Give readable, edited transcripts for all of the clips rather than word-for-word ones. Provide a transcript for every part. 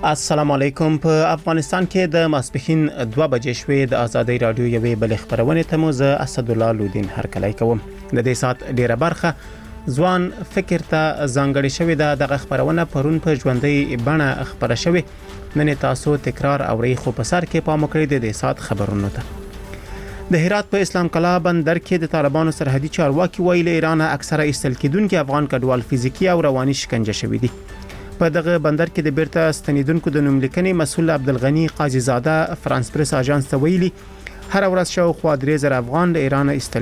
السلام علیکم. په افغانستان کې د ماسپښین 2 بجې شوې د ازادي رادیو یوې بل خبرونه ته مو زه اسد الله لودین هرکلی کوم. د دې سات ډیره برخه ځوان فکر ته ځانګړې شوې ده. د خبرونه پرون په ژوندۍ بڼه خبره شوې. نن تاسو تکرار اوري خو په سر کې پام کړئ د دې سات خبرونه ته. د هرات په اسلام کلا بندر کې د طالبانو سرحدي چارواکي ویل ایران اکثره ایستل کېدونکو افغان کډوال فزیکی او رواني شکنجه شوې دي. په دغه بندر کې د بیرته ستنیدونکو د نوملیکنې مسؤل عبدالغنی قاضي زاده فرانس پریس اژانس ته ویلي هر ورځ شاوخوا 3000 افغان له ایران ایستل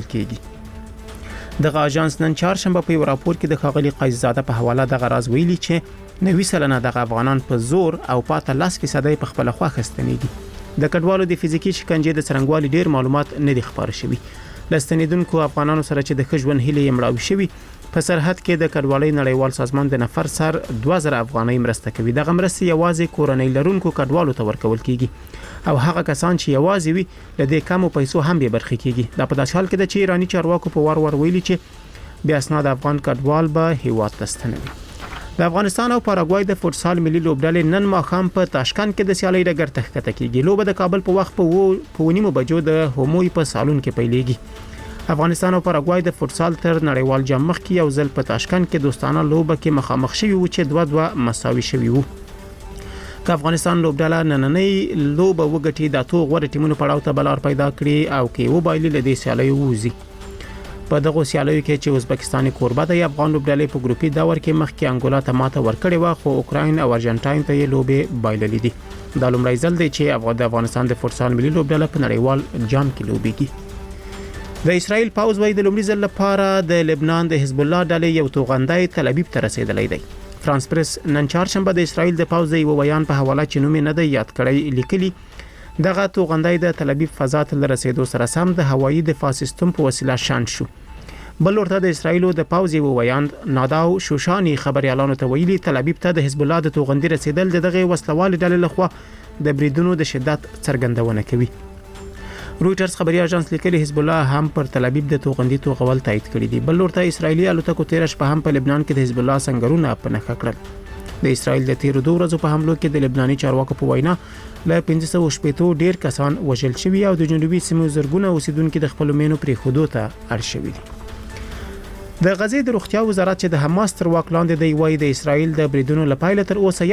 کېږي. دغه اژانس نن چهارشنبه په یو راپور کې د خاغلی قاضي زاده په حواله دغه راز ویلي چې 90% دغه افغانان په زور او پاته 10% په خپل خوا خستنیږي. د کډوالو د فزیکی شکنجې د څرنګوالي ډیر معلومات نه دي خبر شوي. لستنیدونکو افغانانو سره چې د خجون هلي مړاوي شوي په سرحد کې د کډوالۍ نړیوال سازمان د نفر سر 2000 افغانۍ مرسته کوي. دغه مرسته یوازې کورنۍ لرونکو کډوالو ته ورکول کیږي او هغه کسان چې یوازې وي له دې کمو پیسو هم به برخه کیږي. دا په داسې حال کې ده چې ایرانی چارواکو په وار ویلي چې بیا اسناد افغان کډوال به هیواد ته ستنوي. د افغانستان او پاراګوای د فوتسال ملي لوبډلې نن ماښام په تاشکند کې د سیالۍ ډګر ته ښکته کیږي. لوبه د کابل په وخت په 9 بجو د هموی په سالون کې پیلېږي. افغانستان او پاراګوای د فوتسال تر نړیوال جام مخ کې یو ځل په تاشکند کې دوستانه لوبه کې مخامخ شوي و چې 2-2 مساوي شوي وو. که افغانستان لوبډله نننۍ لوبه وګټي د تو غوړ ټیمونو پړاو ته بلار پیدا کړي او کې و بایلي له دې سیالۍ ووزي. په دغه سیالیو کې چې ازبکستان کوربه د افغان لوبډلې په ګروپي دور کې مخکې انګولا ته ماته ورکړې و خو اوکراین او ارجنټاین ته یې لوبې بایللې دي. دا لومړی ځل دی چې افغانستان د فوتسال ملي لوبډله په نړیوال جام کې لوبېږي. د اسرائیل پاوز وایي د لومړي ځل لپاره د لبنان د حزب الله ډلې یو توغندای تل ابیب ته رسیدلی دی. فرانس پریس نن چهارشنبه د اسرائیل د پاوز یو بیان په حواله چې نوم نه دی یاد کړی لیکلي دغه توغندای د تل ابیب فضا ته رسیدو سره سم د هوایي دفاع سیستم په وسیله شان شو. بل ورته د اسرائیل د پاوز یو ویاند ناداو شوشانی خبريالانو ته ویلي تل ابیب ته د حزب الله د توغندي رسیدل دغه وسلوال ډلې لخوا د بریدونو د شدت څرګندونه کوي. رويټرز خبري اژانس لیکلي حزب الله هم پر تل ابیب د توغندي توغول تایید کړی دی. بل ورته اسرایلی الوتکو 13 شپه هم په لبنان کې د حزب الله څنګهونه په نخښه کړل. د اسرایل د 13 ورځو په حملو کې د لبناني چارواکو په وینا له 500 ډیر کسان وژل شوي او د جنوبي سیمو زرګونه اوسیدونکو د خپل مینو پرې خودو ته اړ شوي دي. د غزې د روغتیا وزارت چې د حماس تر واک لاندې دی وایي د اسرایل د بریدونو لپاره تر اوسه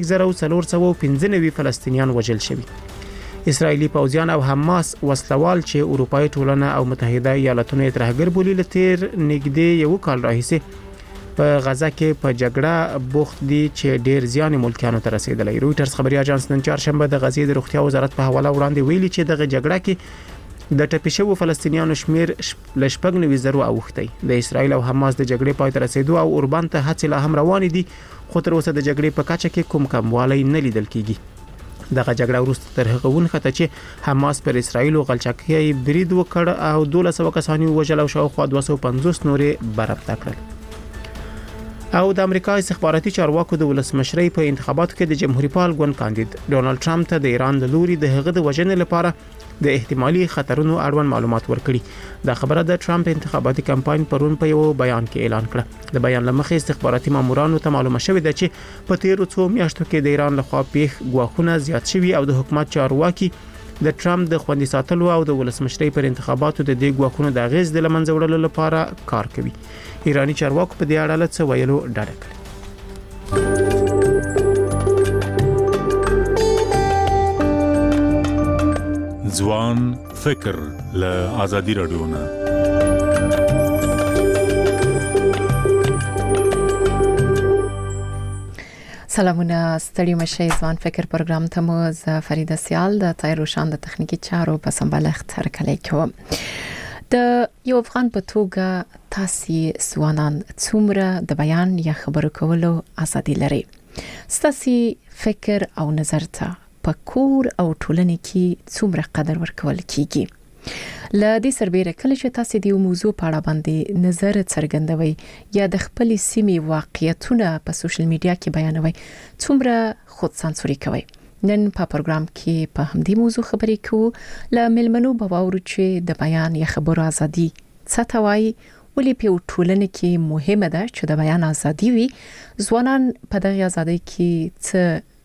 1,415 فلسطینیان وژل شوي. اسرایلی پوځیان او حماس وسلوال چې اروپאי ټولنه او متحده ایالاتونو ترهګر بولی لتیر نږدې یو کال راهیسه په غزه کې په جګړه بوخت دي چې ډیر زیان ملکیانو ته رسیدلی. رويټرز خبري اژانس نن چهارشنبه د غزې د روغتیا وزارت په حواله وړاندې ویلي چې دغه جګړه کې د ټپي شوو فلسطینیانو شمیر لشپږ 90 اوختی. د اسرایل او حماس د جګړې پای ته رسیدو او اوربان ته هڅې لا هم روان دي خو تر اوسه د جګړې په کچه کې کوم کموالی نه لیدل کیږي. دغه جګړه وروسته تر هغه ونخته چې حماس پر اسرایل او غلچکۍ برید وکړ او 1200 کسان وژل او شاوخوا 250 نورې برابر کړل. او د امریکا استخباراتي چارواکو د ولسمشرۍ په انتخاباتو کې د جمهوریت پال ګوند کاندید ډونالد ټرمپ ته د ایران د لوري د هغه د وژنې لپاره د احتمالي خطرونو اړوند معلومات ورکړي. دا خبره د ټرمپ انتخاباتي کمپاین پرون په یو بیان کې اعلان کړه. د بیان لمخې استخباراتي مامورانو ته معلومه شوې ده چې په تیرو څو میاشتو کې د ایران لخوا پیښ غواخونه زیات شوي او د حکومت چارواکي د ټرمپ د خوندي ساتلو او د ولسمشرۍ پر انتخاباتو د دې غواخونو د غیز د لمنځه وړلو لپاره کار کوي. ایرانی چارواکو په دې اړه څه ویلو ډاډه کړی. ځوان فکر له ازادي رادیو نه سلامونه ستړي مشه ځوان فکر پروګرام ته مو ز فریده سیال د تایروشان د تخنیکی چارو په سمبالښت هرکلی کوم. د یو افغان په توګه تاسو ځوانان څومره د بیان یا خبرو کولو ازادي لري؟ ستاسو فکر او نظر ته په کور او ټولنې کې څومره قدر ورکول کیږي؟ ل دې سربېره کله چې تاسو د یو موضوع په اړه باندې نظر څرګندوي یا د خپل سیمې واقعیتونه په سوشل میډیا کې بیانوي څومره خود سانسوري کوي؟ نن په پروګرام کې په همدې موضوع خبرې کوو. ل ملمنو باور چې د بیان یا خبرو ازادي څه ته وایي ولې په ټولنه کې مهمه ده چې د بیان ازادي وي؟ ځوانان په دغه ازادي کې څه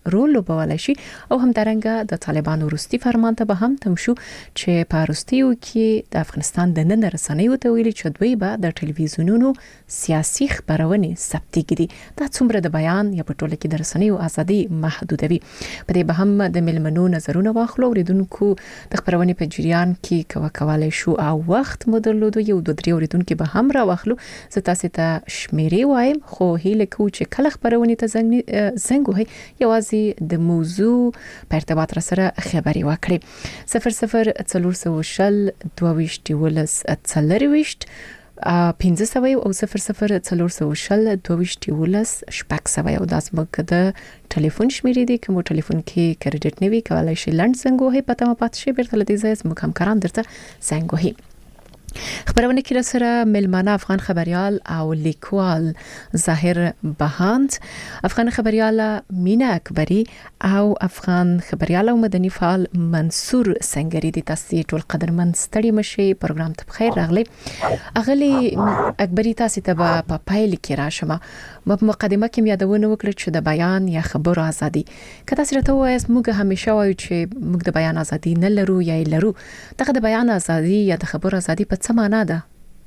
رول لوبولای شي او هم درنګ د طالبانو وروستي فرمان ته به هم تم شو چې په وروستیو کې د افغانستان د نن رسنیو ته ویلي چې دوی به د ټلویزیونونو سیاسي خبرونه ثبت کړي دا څومره د بیان یا په ټوله کې د رسنیو ازادي محدودوي په دې به هم د ملمنو نظرونه واخلو ریدونکو د خبرونه په جریان کې کوالای شو او وخت مدلودو یو د درې اوریدونکو به هم را واخلو زه تاسو ته شمیرې وایم خو هیله کوم چې کله خبرونه ته زنګ وهي یوازې د موضوع په ارتباط سره خبري وکړي 00 400 22 ولس څلرويشت 1500 او 00 400 22 ولس شپږ سوي او داس مګ د ټلیفون شمیرې دي کوم ټلیفون کې کریډټ نیوي کولای شي لند څنګه هي پته ما پات شي بیرته لدی زایز مکم کاران درته څنګه هي خبرونه کې سره ملمانه افغان خبريال او لیکوال ظاهر بهاند افغان خبريال مینا اکبری او افغان خبريال او مدني فعال منصور سنگری دي تاسو ټول قدرمن ستړي مشي پروګرام ته بخیر راغلي اغلی اکبری تاسو ته په پایل کې راشمه په مقدمه کې یادونه وکړه چې د بیان یا خبرو ازادي کله چې راته وایي موږ همیشه وایو چې موږ د بیان ازادي نه لرو یا لرو دغه د بیان ازادي یا د خبرو ازادي په څه معنا ده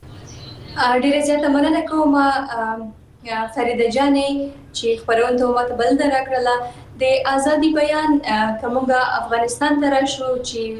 ډیره زیاته مننه کوم فریده جانې چې خبرونه ته ماته بل راکړه د ازادي بیان کومه افغانستان ته راشو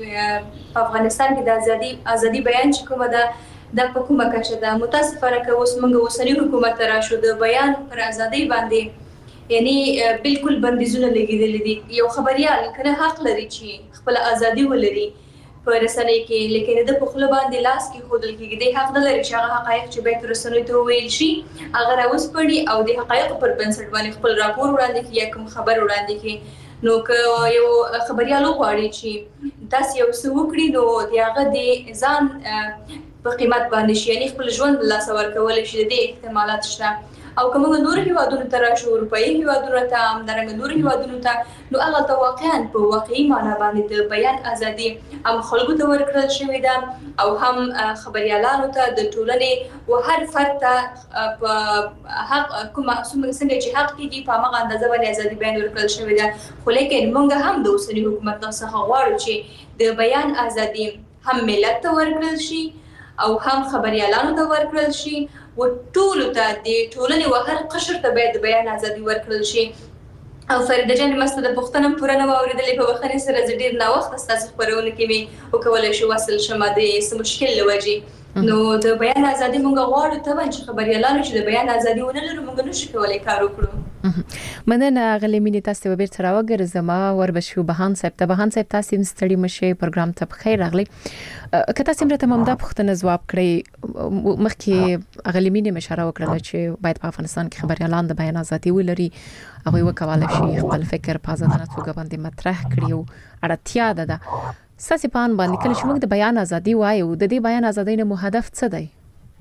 چې په افغانستان کې د ازادي بیان چې کومه ده د حکومت کچه ده متاسفانه که اوس موږ وسنی حکومت راشو د بیان پر ازادي باندې یعنی بالکل بندیزونه لګیدل دي یو خبريال کنه حق لري چې خپل ازادي ولري په رسنۍ کې لیکن د په خپل باندې لاس کې خودل کېږي د حق لري چې هغه حقایق چې به رسنۍ ته ویل شي هغه راوس پړي او د حقایق پر بنسټ باندې خپل راپور وړاندې کوي یا کوم خبر وړاندې کوي نو که یو خبريال غواړي چې تاسو یو څه وکړي نو هغه د ځان په قیمت باندې شي یعنی خپل ژوند لا سوال کول شي د احتمالات شته او کومه نور هیوادونو ته راشو اروپאי هیوادونو ته هم درنګ نور هیوادونو ته نو هغه ته واقعا په واقعي معنی باندې د بیان ازادي هم خلکو ته ورکړل شوې ده او هم خبريالانو ته د ټولنې او هر فرد ته په حق کومه څنګه چې حق کېږي په هغه اندازه باندې ازادي بیان ورکړل شوې ده خو لیکن موږ هم د اوسنی حکومت څخه غواړو چې د بیان ازادي هم ملت ته ورکړل شي او هم خبريالانو ته ورکړل شي او ټول ته د ټولنې او هر قشر ته باید بیان ازادي ورکړل شي او فریده جان مسته د پښتنم پوره نو اوریدلې په وخت سره ډیر نا وخت تاسو خبرونه کوي او کولای شو وصل شمه د سم مشکل لوجي نو د بیان ازادي مونږ غواړو ته چې خبريالانو چې د بیان ازادي ونه لرو مونږ نشو کولای کار وکړو مننه غلې مینې تاسو به بیرته راوګرځم وربشو بهان صاحب تاسو ستړي مشه پروګرام ته بخیر راغلی کته سیمره تمام د پښتنه جواب کړی مخکې غلې مینې مشاره وکړه چې باید په افغانستان کې خبريالان د بیان ازادي ولري هغه وکواله شي خپل فکر په ازادانه توګه باندې مطرح کړي او اړتیا ده ساسپان باندې کله چې موږ د بیان ازادي وایو د دې بیان ازادۍ نه هدف څه دی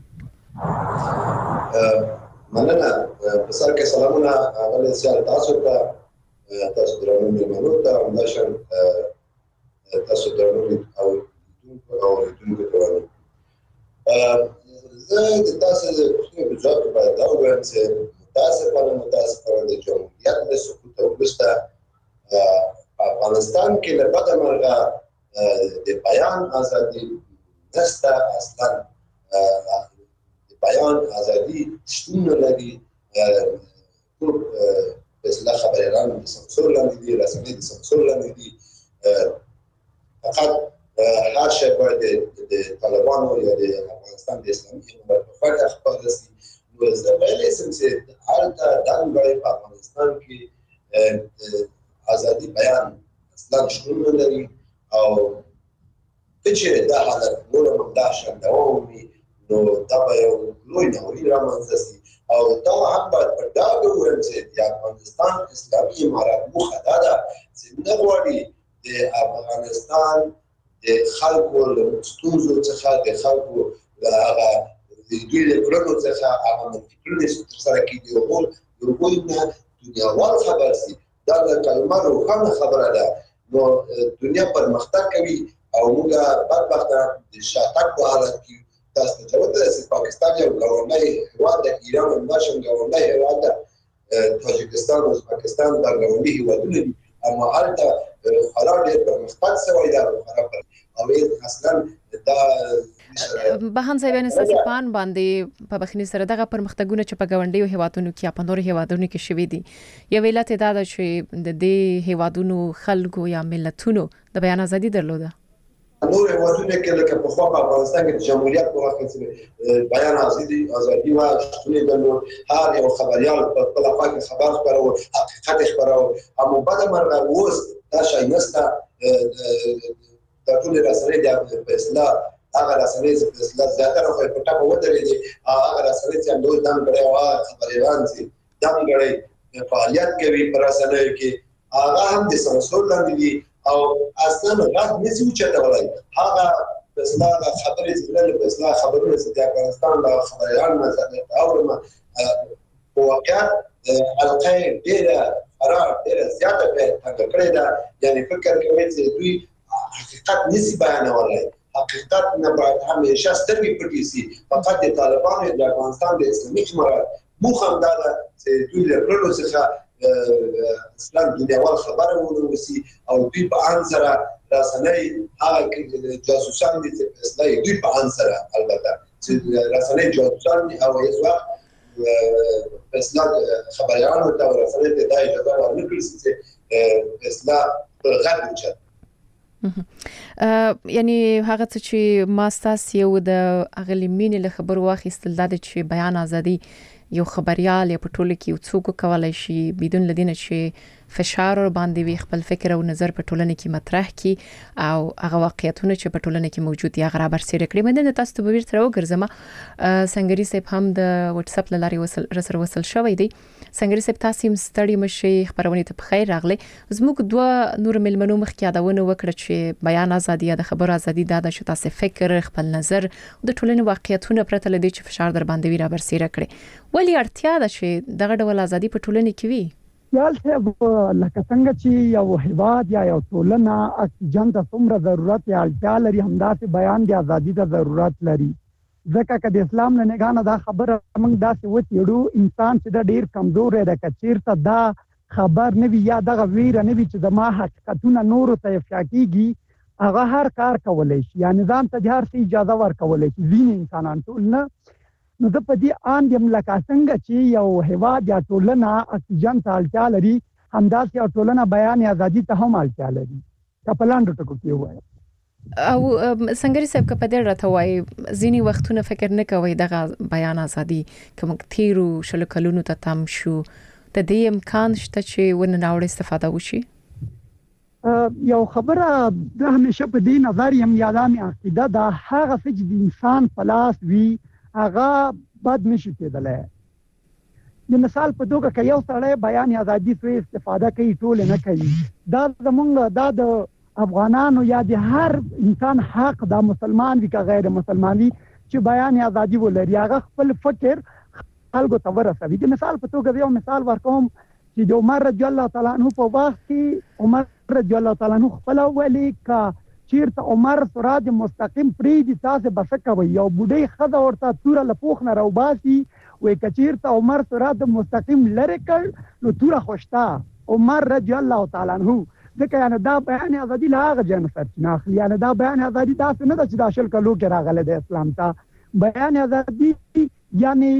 مننه په سر کې سلامونه اول سیال تاسو ته تاسو درنو مېلمنو ته همداشان تاسو درنو او دونکو ټولنه زه د تاسو د کومې ځای په دا وګورم چې متاسفانه د جمهوریت له سقوط وروسته په افغانستان کې له بده مرغه د بیان ازادي نشته اصلا بیان ازادي شتون لري ټول اصلاح خبريالان د سانسور لاندې دي رسمي د سانسور لاندې دي فقط هر شی باید د طالبانو یا د افغانستان د اسلامي امارت په فکر خپل سي نو زه ویلې سم چې هلته دان باید په افغانستان کې ازادي بیان اصلا شتون لري او چې دا حالت نور هم دا شان دوامي نو دا به یو لوی ناورین رامنځته شي او دا هم باید په ډاګه وویل چې د افغانستان اسلامي امارت موخه دا ده چې نه غواړي د افغانستان د خلکو له ستونزو څخه د خلکو له هغه د دوی له کړنو څخه هغه فکرونه ترسره کړي او یو نه دنیاوال خبر شي دا د کلمه روښانه خبره ده نو دنیا پرمختګ کوي او موږ بدبخته د شاتګ په حالت کې تاسو ته وایي چې پاکستان یو ګاونډی هیواد د ایران هم نشم ګاونډی هیواد د تاجکستان قزاقستان او ازبکستان دا ګاونډي هیوادونه دي اما هلته خورا ډېر پرمختګ شوی دی او اصلا دا بهان صاحب ان ساسپان باندې په بخنی سره دغه پرمختګونه چې په ګاونډي هیوادونو کې په نور هیوادونو کې شوي دي یو ویلات دا چې د دې هیوادونو خلکو یا ملتونو د بیان ازادي درلوده نور هیوادونه کې لکه په خوا په افغانستان کې د جمهوریت په وخت کې بیان ازادي و شتون د هر یو خبريال په خپل خوا خبر خبرو حقیقت خبرو اما بعد مرغه اوس دا شي نسته د ټول رسنۍ د اصلاح هغه رسنۍ د اصلاح زیاتره په پټه ودرې دي هغه رسنۍ چې دوی دم کړي او خبريان چې دم کړي فعالیت کوي پر رسنۍ کې هغه هم د سانسور لاندې دي او اصلا غږ نشي وچتولای هغه اصلاح خبرې زړه په اصلاح خبرونه چې د افغانستان د خبريان مزه اورم په واقع القای ډیره قرار ډیره زیاته په کړی دا یعنی فکر کوي چې دوی حقیقت نشي بیانولای حقیقت نه باید همیشه سترګې پټې سي فقط د طالبانو د افغانستان د اسلامي امارات موخه دا ده چې دوی له پرلو څخه اسلام دنیاوال خبره ونوسي او دوی په ان سره رسنۍ هغه جاسوسان دي چې اصلاح دوی په ان سره البته چې رسنۍ جاسوسان دي او هیڅ وخت اصلاح خبريان او رسنۍ ته دا اجازه ورنکړي چې اصلاح پر غږ وچت یعنی هغه چې ماستاس یو د اغلیمین له خبرو واخیستل د چې بیان ازادي یو خبريال یا په ټوله کې یو څوک کولای شي بدون لدینه چې فشار ور باندې وي خپل فکر او نظر په ټولنه کې مطرح کی او هغه واقعیتونه چې په ټولنه کې موجود دي هغه برسېره کړی مده تاسو ته به ورته وګرځم سنگري صاحب هم د واتس اپ لاري وصل شوی دی سنگري صاحب تاسو ستړي مشي خبرونه ته بخیر راغلي زموږ دوه نور ملمنو مخکې یادونه وکړه چې بیان ازادي د خبر ازادي د چې تاسو فکر خپل نظر د ټولنې واقعیتونه پرته لدی چې فشار در باندې وی را برسېره کړي ولی اړتیا ده چې دغه ډول ازادي په ټولنه کې وي یال صاحب لکه څنګه چې یو هیواد یا یو ټولنه اکسیجن ته څومره ضرورت یا اړتیا لري همداسې بیان د ازادي ته ضرورت لري ځکه چې د اسلام له نگاه دا خبره موږ داسې وتیړو انسان چې د ډیر کمزور دی د کچیرته دا خبر نه وي یا دغه ویره نه وي چې د ما حقیقتونه نور ته افشا کیږي هغه هر کار کولای شي یا نظام ته هر څه اجازه ورکولای شي ځینې انسانان ټول نه نو د پدې ان یم لکه څنګه چې یو هیواد یا ټولنه اکسیجن ته اړتیا لري همداسې یو ټولنه بیان ازادي ته هم اړتیا لري کپلان ټکو کې وایي او سنگري صاحب په دې راته وایي ځینی وختونه فکر نه کوي دغه بیان ازادي کوم تیرو شل کلونو ته تم شو ته دې امکان شته چې ونه ناوړه استفاده وشي یو خبره د همیشه په دې نظر یم یادامي عقیده دا هغه چې د انسان پلاس وی هغه بد نشي کېدلای د مثال په توګه کې یو سړی بیان ازادي څخه استفاده کوي ټول نه کوي دا زمونږ د افغانانو یا د هر انسان حق د مسلمان وی که غیر مسلمان وی چې بیان ازادي ولري هغه خپل فکر خلکو ته ورسوي د مثال په توګه یو مثال ورکوم چې د عمر رضی الله تعالی عنہ په وخت کې عمر رضی الله تعالی عنہ خپل ولی کا چیرته عمر سراج مستقیم پریدي تاسو بس کوي یو بډای خزه ورته توره لپوخ نه راوباسي وای کچیرته عمر سراج مستقیم لری کړ نو توره خوشتا عمر رضی الله تعالی عنہ ځکه یعنی دا بیان ازادي لاغه جن فرچنا اخلي یعنی دا بیان ازادي تاسو نه د چې داخل کلو کې راغله د اسلام ته بیان ازادي یعنی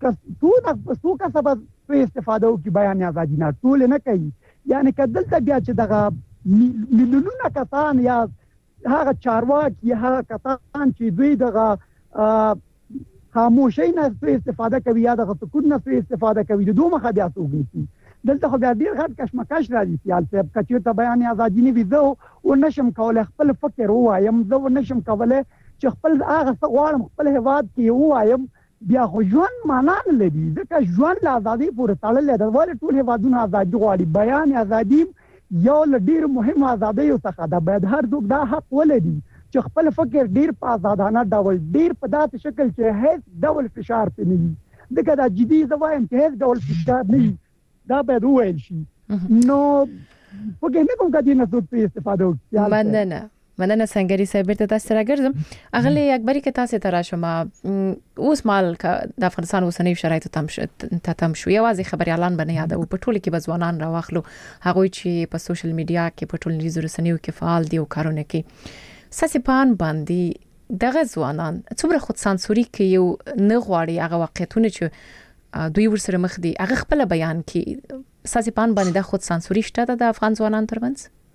څو کا سبب استفاده وکي بیان ازادي نه ټول نه کوي یعنی کدلته بیا چې دغه ملیونونه کسان یا هغه چارواکي هغه کسان چې دوی دغه خاموشي نه استفاده کوي یا دغه سکوت نه استفاده کوي د دوه مخه بیا سوګني دلته خو بیا ډیر غټ کشمکش راځي سیال صاحب کچې ته بیان ازادي نه ویزو او نشم کولای خپل فکر وایم زه نشم کولای چې خپل هغه غواړم خپل هواد کې وایم بیا خو ژوند معنا نه لري ځکه ژوند له ازادي پورې تړلې ده ولې ټول هوادونه ازادي غواړي بیان ازادي یو ډیر مهم ازادي څخه ده باید هر څوک دا حق ولري چې خپل فکر ډیر په آزادانه ډول ډیر په داسې شکل چې هیڅ ډول فشار پې نه وي دغه د جدي زوایم چې هیڅ ډول فشار نه وي دا باید وویل شي نو فکر نه کوم کدي نه څوک استفاده وکړي مننه سنگری صاحب ته تاسو راګرځم اغلی اکبری کې تاسو ته راشم اوس مال د افغانستان اوسنۍ شرایط تم شو یوازې خبريالان باندې یاد او په ټولو کې بزوانان راوخلو هغه چې په سوشل میډیا کې په ټولنیزو رسنیو کې فعال دي او کارونه کوي ساسپان باندې دغه ځوانان څومره خود سانسوري کوي یو نه غواړي هغه واقعیتونه چې دوی ورسره مخ دي هغه خپل بیان کوي ساسپان باندې د خود سانسوري شته د افغان ځوانان ترمنځ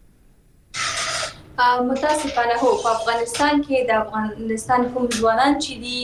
متاسفانه هو په افغانستان کې د افغانستان کوم ځوانان چې دي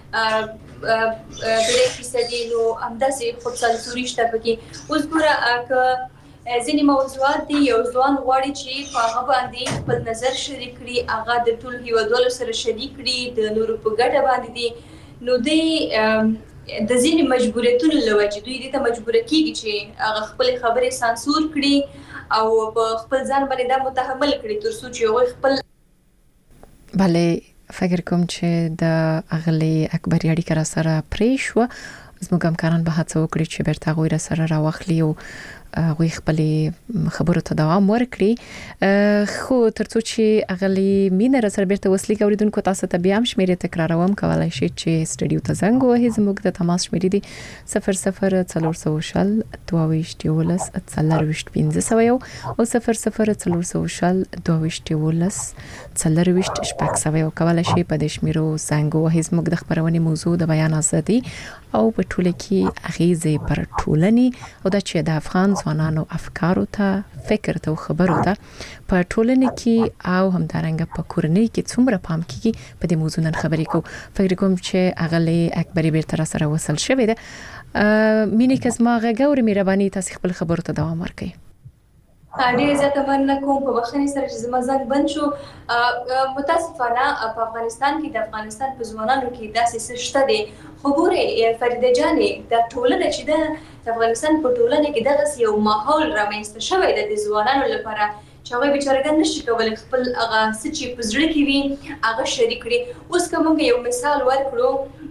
درې فیصدي نو همداسې خود سانسوري شته پکې اوس ګوره که ځینې موضوعات دي یو ځوان غواړي چې په هغه باندې خپل نظر شریک کړي هغه د ټول هیوادوالو سره شریک کړي د نورو په ګټه باندې دي نو دوی د ځینې مجبوریتونو له وجې دوی دې ته مجبوره کیږي چې هغه خپل خبرې سانسور کړي او په خپل ځان باندې دا متحمل کړي تر څو چې هغه خپل بله فکر کوم چې د اغلی اکبری اړیکه را سره پرې شو زموږ همکاران به هڅه وکړي چې بیرته غوړي را سره راوخلي او غوي خپل خبرو ته دوام ورکړي خو ترڅو چې اغلی مینه را سره بیرته وسلی کوریدونکو تاسو ته بیا هم شمیرې تکراروم کولای شي چې سټډیو ته زنګ وهي زموږ د تماس شمیرې دي 00402215 او 00402215 کولای شي په دې شمیرو زنګ وهي زموږ د خبرونې موضوع د بیان ازادي او په ټوله کې اغیزه پر ټولنی او د چې د افغان ځوانانو افکارو ته فکر ته خبرو ته په ټولنه کې او همدارنګه په کورنۍ کې څومره پام کیږي په دې موضوع نن خبرې کوم فکر کوم چې اغلی اکبری بیرته سره وصل شوی ده مینه کزما غوړ مهرباني تاسو خپل خبرو ته دوام ورکړئ ډېر زیاته مننه کوم په بخښنې سره چې زما زنګ بند شو متاسفانه په افغانستان کې د افغانستان په ځوانانو کې داسې څه شته دي خو ګورې فریده جانې د ټولنه چې د افغانستان په ټولنه کې دغه یو ماحول رامنځته شوی دی د ځوانانو لپاره چې هغه بیچارهګان نشي کولای خپل هغه څه چې په زړه کې وي هغه شریک کړي اوس که موږ یو مثال ورکړو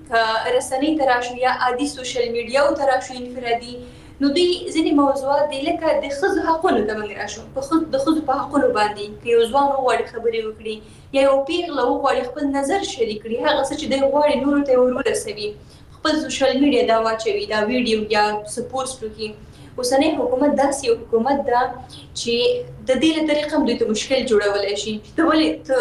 رسنۍ ته راشو یا عادي سوشل میډیاو ته راشو انفرادي نو دوی ځینې موضوعات دي لکه د ښځو حقونو ته موږ راشو د ښځو په حقونو باندې که یو ځوان وغواړي خبرې وکړي یا یو پیغله وغواړي خپل نظر شریک کړي هغه څه چې دی غواړي نورو ته ورسوي خپل سوشل میډیا دا واچوي دا ویډیو یا څه پوسټ وکړي اوسنی حکومت داسې یو حکومت ده چې د دې له طریقه هم دوی ته مشکل جوړولی شي ته ولې ته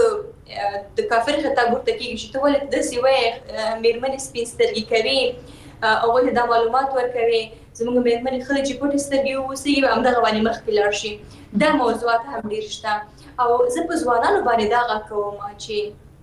د کافر خطاب ورته کېږي چې ته ولې داسې وایې مېرمنې سپین سترګې کوي هغوی ته دا معلومات ورکوي زموږ مېرمنې ښځې چې پټې سترګې واوسي همدغه باندې مخکې لاړ شي دا موضوعات هم ډېر شته او زه په ځوانانو باندې دا غږ کوم چې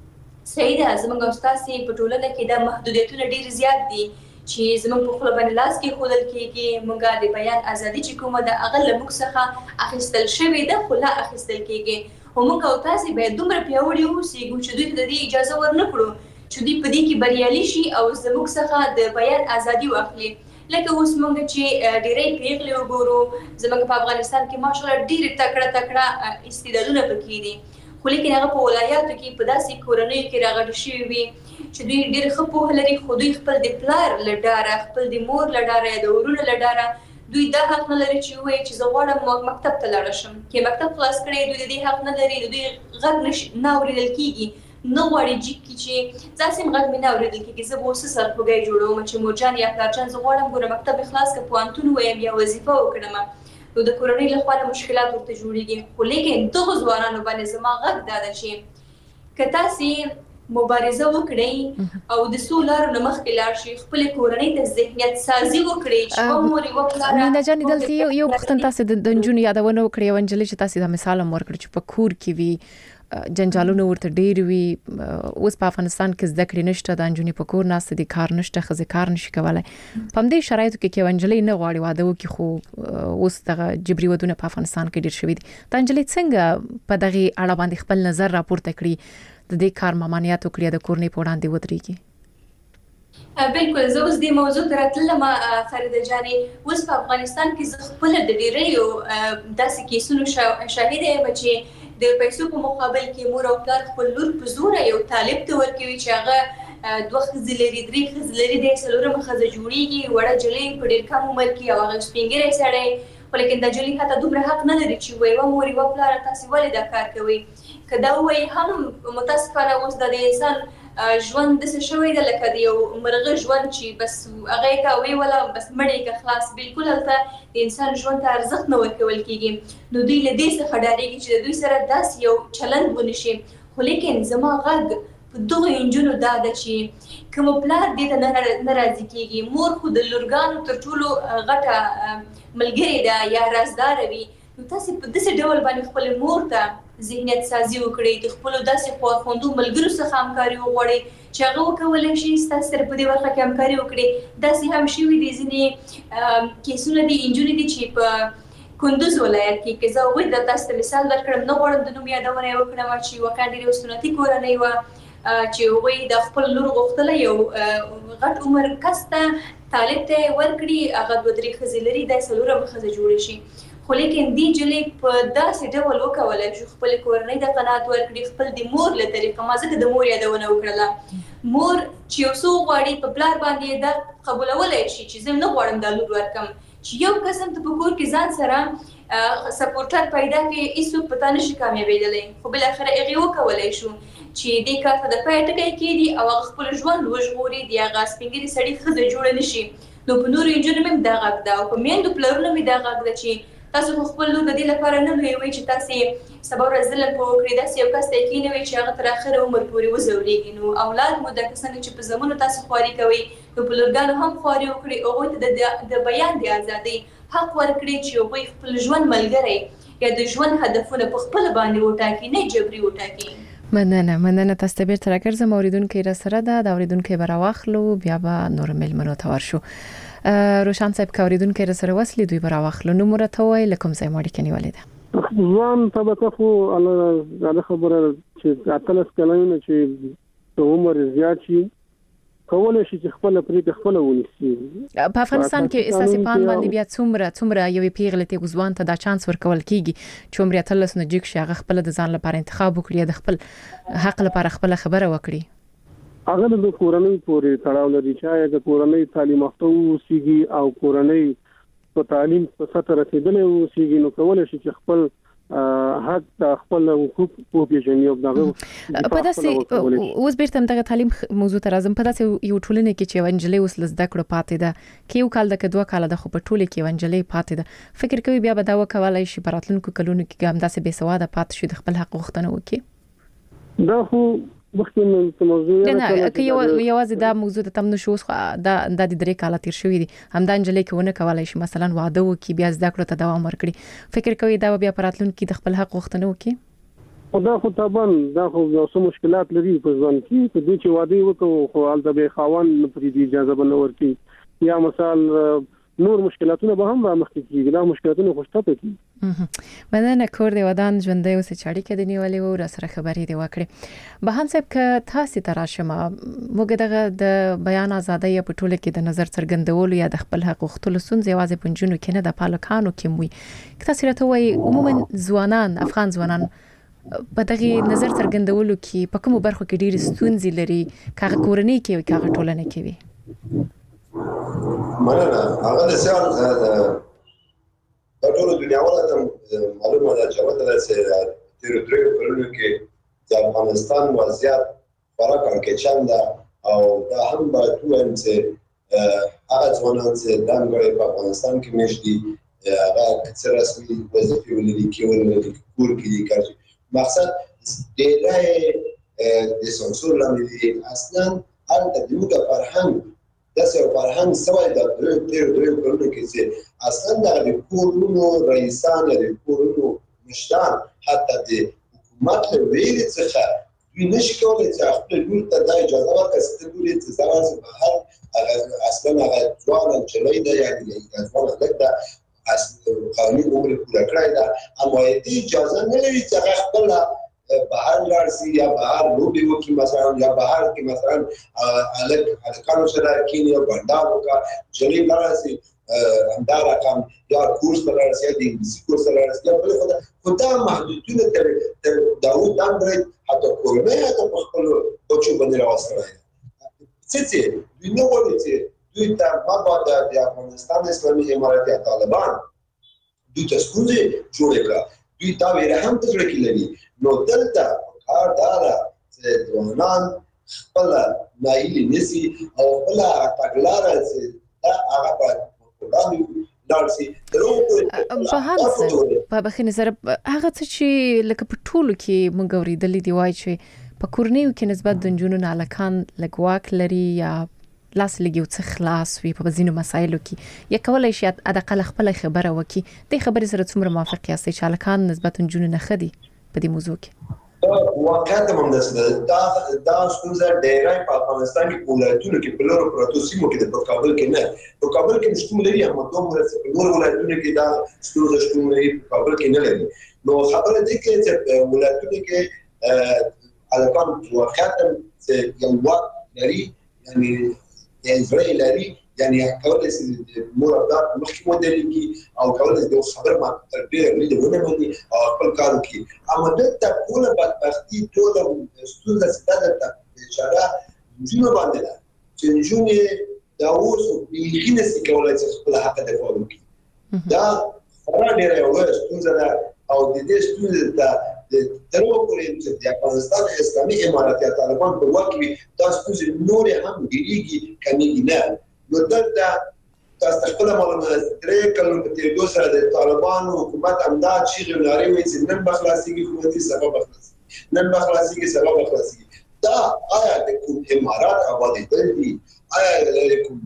صحیح ده زموږ او ستاسې په ټولنه کې دا محدودیتونه ډېر زیات دي چې زموږ په خوله باندې لاس کېښودل کېږي موږ د بیان ازادي چې کومه ده هغه له موږ څخه اخیستل شوې ده خو لا اخیستل کېږي خو موږ او تاسې باید دومره پیاوړي واوسېږو چې دوی ته د دې اجازه ورنه کړو چې دوی په دې کې بریالي شي او زموږ څخه د بیان ازادي واخلي لکه اوس موږ چې ډېرې پیغلې وګورو زموږ په افغانستان کې ماشاءالله ډېرې تکړه استعدادونه پکې دي خو لیکن هغه په ولایاتو کې په داسې کورنیو کې راغلي شوي وي چې دوی ډېر ښه پوهه لري خو دوی خپل د پلار له ډاره خپل د مور له ډاره یا د ورونو له ډاره دوی دا حق نه لري چې ووایي چې زه غواړم مکتب ته لاړه شم که مکتب خلاص کړی دوی د دې حق نه لري د دوی غږ نه اورېدل کېږي نه غواړي چې داسې هم غږ مې نه اورېدل کېږي زه به اوس سرخوږی جوړوم چې مورجان یا پلارجان زه غواړم ګوره مکتب مې خلاص کړه پوهنتون ووایم یا وظیفه وکړم نو د کورنۍ له خوا نه مشکلات ورته جوړېږي خو لیکن دغو ځوانانو باندې زما غږ دا ده چې که تاسې مبارزه وکړئ او د څو لارو نه مخکې لاړ شئ خپلې کورنۍ ته ذهنیت سازي وکړئ چې په مور یوه پلاره مینا جانې دلته یو پوښتنه تاسې د نجونو یادونه وکړې یوه نجلۍ چې تاسې دا مثال هم ورکړ چې په کور کې وي جنجالونه ورته ډېر وي اوس په افغانستان کې زده کړې نشته د نجونې په کور ناستې دي کار نشته ښځې کار نشي کولی په همدې شرایطو کې یوه نجلۍ نه غواړي واده وکړي خو اوس دغه جبري ودونه په افغانستان کې ډېر شوي دي دا نجلۍ څنګه په دغې اړه باندې خپل نظر راپورته کړي د دې کار ممانعت وکړي د کورنۍ په وړاندې ودرېږي بالکل زه اوس دې موضوع ته راتلم فریده جانې اوس په افغانستان کې زه خپله د ډېریو داسې کیسونو شاهده یم چې د پیسو په مقابل کې مور او پلار خپل لور په زوره یو طالب ته ورکوي چې هغه 2 ښځې لري 3 ښځې لري د 4مه ښځه جوړېږي وړه نجلۍ په ډېر کم عمر کې او هغه سپین ږیری سړی خو لیکن دا نجلۍ حتی دومره حق نه لري چې وایي یوه مور یوه پلاره تاسې ولې دا کار کوئ کدا وای هم متاسفانه اوس د انسان ژوند د څه شوی د لکه د یو مرغه ژوند چې بس هغه کوي ولا بس مړی که خلاص بالکل هلته د انسان ژوند ته ارزښت نه ورکول کیږي نو دوی له دې څخه ډاریږي چې دوی سره داسې یو چلند ونشي خو لیکن زما غږ په دغه انجونو دا ده چې کوم پلار دې ته نه راضي کیږي مور خو د لورګانو تر ټولو غټه ملګرې ده یا رازداره وي نو تاسو په داسې ډول باندې خپل مور ته ذهنیت سازي وکړئ د خپلو داسې خواخوندو ملګرو څخه همکاري وغواړئ چې هغه وکولی شي ستاسو سره په دې برخه کې همکاري وکړي داسې هم شوي دي ځینې کیسونه دي انجونې دي چې په کندوز ولایت کې که زه هغوی د تاسو ته مثال درکړم نه غواړم د نوم یادونه یې وکړم چې واقعا ډېرې یو سنتي کورنۍ وه چې هغوی د خپل لور غوښتله یو غټ عمر کس ته طالب ته یې ورکړي هغه 2-3 ښځې لري دا 4مه ښځه جوړه شي خو لیکن دې جلې په داسې ډول وکولی شو خپل کورنۍ د قناعت ورکړي خپل د مور له طریقه ما ځکه د مور یادونه وکړله مور چې یو څه وغواړي په پلار باندې دا قبولولی شي چې زه نه غواړم دا لور ورکم چې یو قسم ته په کور کې ځان سره سپورټر پیدا کړي هېڅوک په تا نشي کامیابېدلی خو بالاخره هغې وکولی شو چې دې کار ته د پای ټکی کېږدي او هغه خپل ژوند وژغوري د هغه سپین ږیري سړي ښځه جوړه نه شي نو په نورو نجونو مې هم دا غږ ده او په میندو پلرونو مې دا غږ ده چې تاسو خو خپل لور د دې لپاره نه لویوئ چې تاسې سبا ورځ ظلم په وکړئ داسې یو کس ته یې کېنوئ چې هغه تر اخره عمر پورې وځورېږي نو اولاد مو داسې څنګه چې په زامنو تاسو خواري کوئ نو په لورګانو هم خواري وکړئ هغوی ته د بیان د ازادۍ حق ورکړئ چې هغوی خپل ژوند ملګری یا د ژوند هدفونه په خپله باندې وټاکي نه جبري وټاکي مننه تاسو ته بیرته راګرځم اوریدونکي را سره ده د اوریدونکي به راواخلو بیا به نور مېلمنو ته ورشو روشان صاحب که اوریدونکي را سره وصلي دوی به راواخلو نوم راته ووایئ له کوم ځای مو اړیکه نیولې ده ځوان طبقه خو الله خبره چې 18 کلونه چې په عمر زیات شي کولای شي چې خپل پرې خپل ونیسي په افغانستان کې اساسي پلان باندې بیا څومره یوې پیغلې ته ځوان ته دا چانس ورکول کیږي چې عمر 18 نه جګ شي هغه خپل د ځان لپاره انتخاب وکړي د خپل حق لپاره خپل خبره وکړي هغه د کورنۍ پورې تړاو لري چې د کورنۍ تعلیم یافته اوسېږي او کورنۍ په تعلیم په سطح رسیدلې اوسېږي نو کولای شي چې خپل حق خپل حقوق وپیژني او دغه په داسې اوس بیرته دغه تعلیم موضوع ته راځم په داسې یو ټولنه کې چې ونجلې اوس لزده کړو پاتې ده کې یو کال د کدوه کال د خو په ټوله کې ونجلې پاتې ده فکر کوي بیا به دا وکولای شي په راتلونکو کلونو کې هم داسې بې سواده پاتې شي د خپل حق غوښتنه وکړي دا خو مخکې موضوع نه که یوازې دا موضوع ته تم نشو دا د 3 کال تیر شوی دي همدا انجلې کې ونه کولای شي مثلا واده وکي بیا زده کړو ته دوام ورکړي فکر کوي دا بیا پراتلون کې د خپل حق غوښتنه وکي دا خو طبعا دا خو څه مشکلات لري په ځوان کې په دې چې واده وکړو خو البته به خاوند پرې اجازه بنه ورکي یا مثال نور مشکلاتونه به هم رامخکې کیږي دا مشکلاتونه خوشته پکې مننه کور دی ودان ژوندۍ اوس چاړي کې دی نیولې و را سره خبرې دی وکړي بهان صاحب که تاسو تراشمه موږ دغه د بیان ازادۍ په ټوله کې د نظر څرګندولو یا د خپل حق غوښتلو سنځ یوازې پنځونو کې نه د پالکانو کې موي تاسو راته وایي عموما ځوانان افغان ځوانان په دغه نظر څرګندولو کې په کوم برخو کې ډېر ستونزې لري کاغه کورنۍ کې کاغه ټولنه کې وي مننه هغه د سیال د ټول دنیا ولاته معلومه ده چې وته د تیریټری کولونو کې د افغانستان وضعیت خورا کړکېچن ده او دا هم باید ووایم چې هغه ځوانان چې ځانګړي په افغانستان کې مشدي هغه څه رسمي وظیفې ولري کې ولري کور کې دي کار مقصد د د سانسور لاندې اصلا هلته د موږ فرهنګ داسې یو فرهنګ سوی د تیریټری کولونو کې چې اصلا د کورونو رئیسان یا د کورونو مشران حتی د حکومت له ویلې څخه دوی نشي کولی چې خپل لور ته دا اجازه ورکړي چې ته ګورې چې زه بهر اصلا هغه ځوانه نجلۍ ده یعنې ځوانه هلک ده قانوني عمر پوره کړی ده اما دې اجازه نه لري چې هغه خپله بهر لاړ شي یا بهر لوبې وکړي مثلا یا بهر کې مثلا هلکانو سره کښېني او بنډار وکړه نجلۍ لاړه شي همدا رقم یا کورس ته لاړ شي یا د انګلیسي کورس ته لاړ شي یا بلې خوا ته خو دا محدودیتونه تر داود هم برید حتی کورنۍ حتی په خپلو بچو باندې راوستلی ده څه دوی نه غواړي چې دوی ته مبادا د افغانستان اسلامي امارت یا طالبان دوی ته ستونزې جوړې کړه دوی دا ویره هم په زړه کې لري نو دلته کار دا ده چې ځوانان خپل ناهیلي نشي او خپل تګلاره چې دا هغه په وړاندې لاړ شي په هغه په بخښنې سره هغه چې لکه په ټولو کې موږ اورېدلې دی وایي چې په کورنیو کې نسبت د نجونو نالکان لګواک لري یا لاس لګي او څه خلاص وي په ځینو مسایلو کې یا کولای شي ادقل خپل خبره وکي د خبرې سره څومره موافق یاستئ چې نالکان نسبت نجونو نه خدي په دې موضوع کې واقعا هم دا ستونزه ډېرای په افغانستان کې په ولایتونو کې په لورو پروتو سیمو کې د کابل کې نه په کابل کې شتون لري هم دوه نور ولایتونو کې دا ستونزه شتون لري په کابل کې نه لري نو خبره دې کې چې ولایتونو کې الکان واقعا چې یو وخت لري یعنی ځای لري یعنی کولای شي مرادات مخکې مودل کې او کولای شي خبر ما تر ډېر لیدونه باندې او خپل کار کوي اما دلته ټول بدبختی ټول ستونزه ستاسو ته اشاره جوړ باندې ده چې نجونې دا اوس یې نشي کولای چې خپل حق دفاع وکړي دا خورا ډېر یو ستونزه ده او د دې ستونزې ته د درو پورې چې د افغانستان اسلامي امارات یا طالبان په واکوي تاسو څه نور هم ډیریږي کمیږي نه نو دلته تاسو خپل معلومات درې کلو په تیرو سره د طالبان حکومت امداد شي غوړي وي چې نن بخلاصيږي حکومتي سبب بخلاصي نن بخلاصيږي سبب بخلاصي دا آیا د کوم امارات آبادی دي آیا کوم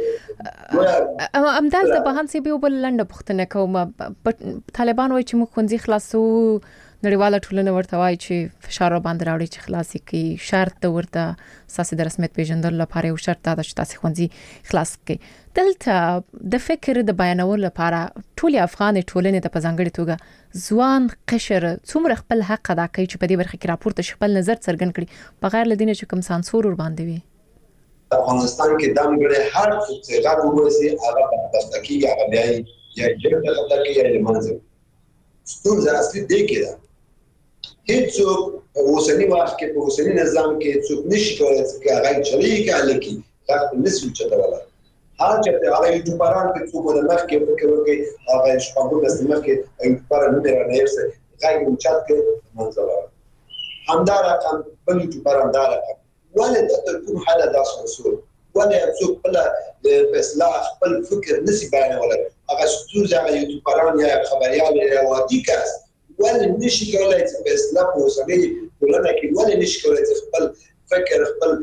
امدال د بهان سی به بل لنډه پښتنه کوم طالبان وایي چې موږ خونځي خلاصو نړیواله ټولنه ورته وایي چې فشار باندې راوړي چې خلاصي کوي شرط د ورته اساسي د رسمیت پیژندل لپاره یو شرط دا چې تاسو خونځي خلاص کړي دلته د فکر د بیانولو لپاره ټول افغان ټولنې د پزانګړي توګه ځوان قشر څومره خپل حق ادا کوي چې په دې برخه کې راپورته خپل نظر څرګند کړي بغیر لدینه چې کوم سانسور ور باندې وي افغانستان کې دمګړي هر څه غږ وګورئ هغه په دستکی هغه بیا یا جګړه خطر کې یا لمانځي ستونزه اصلي دی کې هیڅوک اوسنی وخت کې په اوسنی نظام کې څوک نشي کولای چې هغه چلی کاله کې دا نسوي چتواله هر چې هغه یوټیوبران کې څوک د مخ کې فکر وکړي هغه شپږ د مخ کې یوټیوبر نه راځي هغه یو چات کې منځله همدار رقم بل یوټیوبران دا رقم ولې د کوم حاله دا سانسور ولې څوک بل اصلاح خپل فکر نسی بیانولای هغه ستوزه یوټیوبران یا خبريال یا وادي کاس ولې نشي کولای چې په اسلام اوسنۍ ټولنه کې ولې نشي کولای چې خپل فکر خپل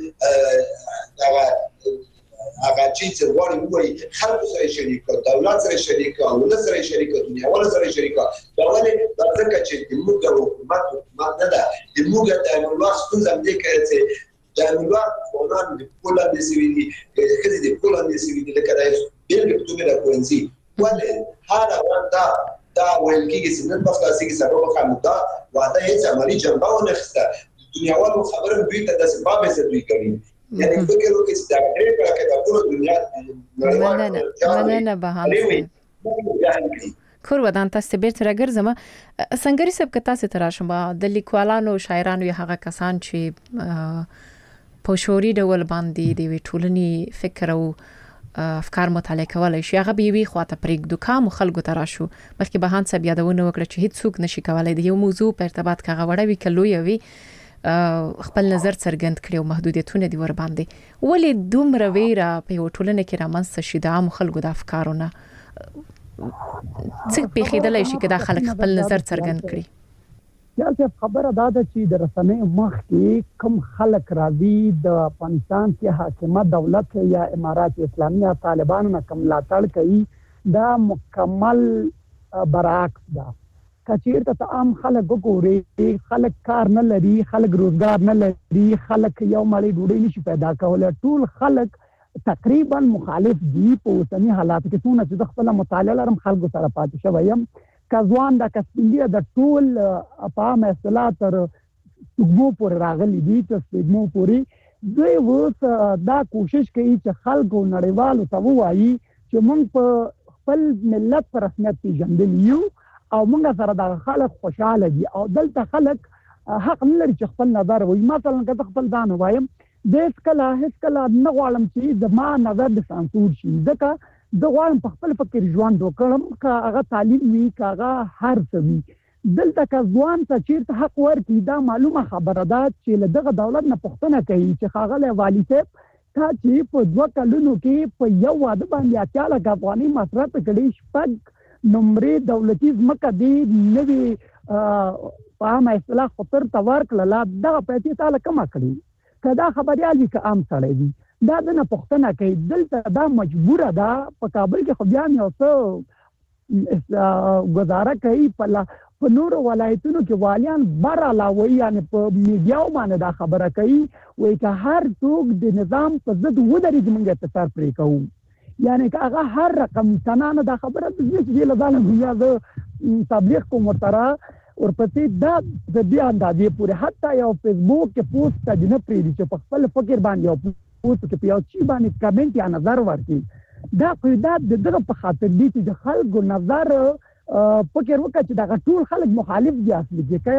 هغه چې ورته وایي خلک سره شریک دولت سره شریک ولې سره شریک دنیا ولې سره شریک دا ولې دا ځکه چې د موږ حکومت نه ده د موږ د امنیت ستونزه دې کوي چې د امنیت قانون د پولند سویدي کله د پولند سویدي لکه دا بیل په توګه راکونځي ولې هر وخت دا ویل کېږي چې نن بخلاصي کې سبب خامدا واده هیڅ عملی جنبه ونه خسته دنیاوالو خبره دوی ته د سبب څه دوی کوي یعنی فکر وکړي چې دا ډېر کله د ټول دنیا نه بهانه کور ودان تاسو بیرته راګرځم څنګه ریسب کتا څه تراشم د لیکوالانو شاعرانو یا هغه کسان چې په شوري ډول باندې د ټولنې فکر او افکار مطالعه کولای شي هغه به وي خواته پرېږدو کوم خلکو ته راشو مخکې به هان صاحب یادونه وکړه چې هیڅ څوک نشي کولای د یو موضوع په ارتباط کې غوړوي کلوي وي خپل نظر څرګند کړي او محدودیتونه دي ور باندې ولې دومره ویره په یو ټولنه کې رامنځته شي د عام خلکو د افکارونه څه پیښیدلای شي چې د خلک خپل نظر څرګند کړي یالته خبره دا ده چې د رسنۍ مخ کې کم خلک راځي د افغانستان کې حاکمه دولت یا امارات اسلامي یا طالبانو نه کم لاټړ کوي دا مکمل برعکس ده کچیرته ته عام خلک وګوري خلک کار نه لري خلک روزګار نه لري خلک یو مړی ډوډۍ نشي پیدا کولای ټول خلک تقریبا مخالف دي په اوسنی حالات کې څونه چې خپل مطالعه لرم خلکو سره پاتې شوم کځوان د کسبندیا د ټول په اصطلاح تر سګمو پر راغلي دي چې سګمو پوری دوی وس دا کوشش کوي چې خلکو نړیوالو ته وایي چې موږ په خپل ملت پر رسمیت پیژندل یو او موږ سره د خلک خوشاله دي او دلته خلک حق نه لري چې خپل نظر وایي مثلا که خپل ځان وایم د هیڅ کله نه غواړم چې د ما نظر د سانسور شي ځکه د غواړم په خپل فکر ژوند وکړم که هغه تعلیم وي که هغه هر څه وي دلته که ځوان ته چیرته حق ورکړي دا معلومه خبره ده چې له دغه دولت نه پوښتنه کوي چې ښاغلی والي صاحب تا چې په 2 کلونو کې په یو واده باندې 80 لک افغانۍ مصرف کړي 6 نمرې دولتي ځمکه دې نوې په عامه اصطلاح خطر ته ورکړله دغه پیسې تاله کمه کړي که دا خبریال وي که عام سړی وي دا دنه پوښتنه کوي دلته دا مجبوره ده په کابل کې خو بیا هم یو څه گزاره کوي په نورو ولایتونو کې والیان بر علاوه یعنی په میډیاو باندې دا خبره کوي وایي که هر څوک د نظام په ضد ودرېږي موږ اعتصار پرې کوو یعنی که هغه هر رقم تنانه دا خبره د دې له ځانه بیا د تبلیغ کوم ورسره ورپسې دا د دې اندازې پورې حتی یو فیسبوک کې پوسټ ته نه پرېږدي چې په خپل فکر باندې یو پوسټ کې په یو شي باندې کمنټ یا نظر ورکړي دا قیدات د دغه په خاطر دي چې د خلکو نظر فکر وکړي چې دا ټول خلک مخالف دي اصلي کې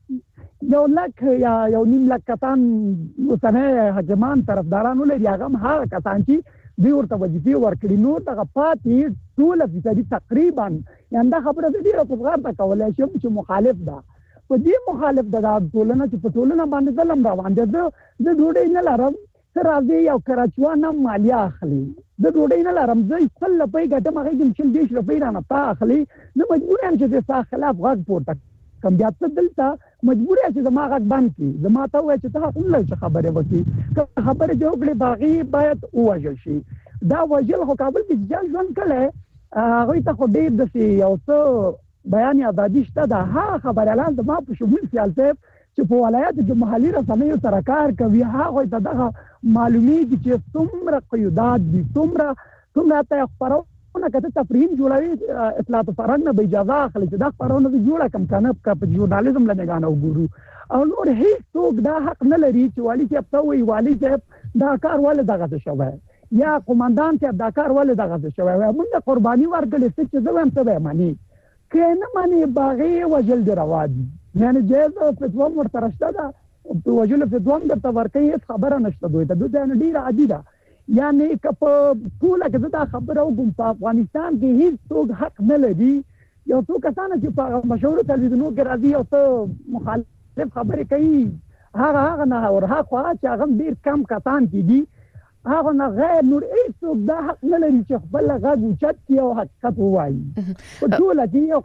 یو لک یا یو نیم لک کسان اوسنۍ حاکمان طرفداران ولري هغه هم هغه کسان چې دوی ورته وظیفې ورکړي نور دغه پاتې 12% تقریبا یعنې دا خبره د ډېره په زغرده کولی شم چې مخالف ده په دې مخالف ده دا ټولنه چې په ټولنه باندې ظلم روان دی زه ډوډۍ نه لرم څه راځي یو کراچوان هم مالیه اخلي زه ډوډۍ نه لرم زه 100 روپۍ ګټم هغې کې 40 روپۍ رانه تا اخلي زه مجبور یم چې د ستا خلاف غږ پورته کړم بیا ته دلته مجبور یې چې زما غږ بند کړي زما ته ووایه چې ته حق نه لرې چې خبرې وکړي که خبرې چې وکړې په هغې باید ووژل شي دا وژل خو کابل کې جل ژوند کړی هغوی ته خو ډېر داسې یو څه بیان ازادي شته ده هغه خبریالان زما په شمول سیال صاحب چې په ولایاتو کې محلي رسنیو سره کار کوي هغوی ته دغه معلومیږي چې څومره قیودات دي څومره ته یو خپرونه که ته تفریح جوړوي اطلاعات فرهنګ نه به اجازه اخلي چې دا خپرونه زه جوړه کړم که نه په ژورنالیزم له نګاه نه وګورو او نور هېڅوک دا حق نه لري چې والي صاحب ته وایي والي صاحب دا کار ولې دغسې شوی یا قومندان صاحب دا کار ولې دغسې شوی وایي موږ قرباني ورکړې څه چې زه وایم څه به یې مني که نه منې په هغې وژل دې روا دي یعنې جایز فتوا هم ورسره شته ده په وژلو فتوا هم درته ورکوي هېڅ خبره نشته دوی ته دوی ته ډېره عادي ده یعنې که په ټوله کې زه دا خبره وکړم په افغانستان کې هېڅوک حق نه لري یو څو کسانه چې په مشهورو تلویزیونو کې راځي یو څه مخالف خبرې کوي هغه نه ورهاخوا چې هغه هم ډېر کم کسان کې دي هغه نه غیر نور هېڅوک دا حق نه لري چې خپل غږ اوچت کړي او حقیقت ووایي په ټوله کې یو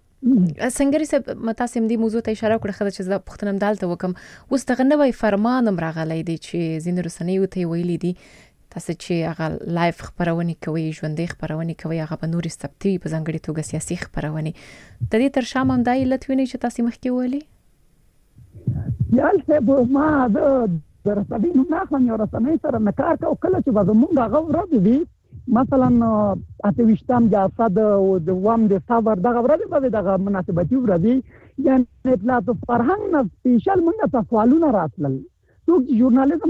سنگری صاحب متاسم دی موضوع ته اشاره کړه چې زه پښتنم دالته وکم اوس دغه نوې فرمان هم راغلی دی چې ځینې رسنیو ته ویلي دي تاسو چې هغه لایف خبرونه کوي ژوندۍ خبرونه کوي هغه به نوري ثبتي په ځانګړي توګه سیاسي خبرونه د دې تر شا هم دای لټوینه چې تاسو مخکې ویلي یال څه ما د رسنیو نه خو یو رسنۍ سره نکار کو کله چې زمونږ هغه ورځ دی مثلا اتويشتم جاسد او د وام د صبر دغه ورځ په دغه مناسبتي ورځ یعنی اطلاعات فرهنګ نه سپیشل موږ ته سوالونه راتلل څوک ژورنالیزم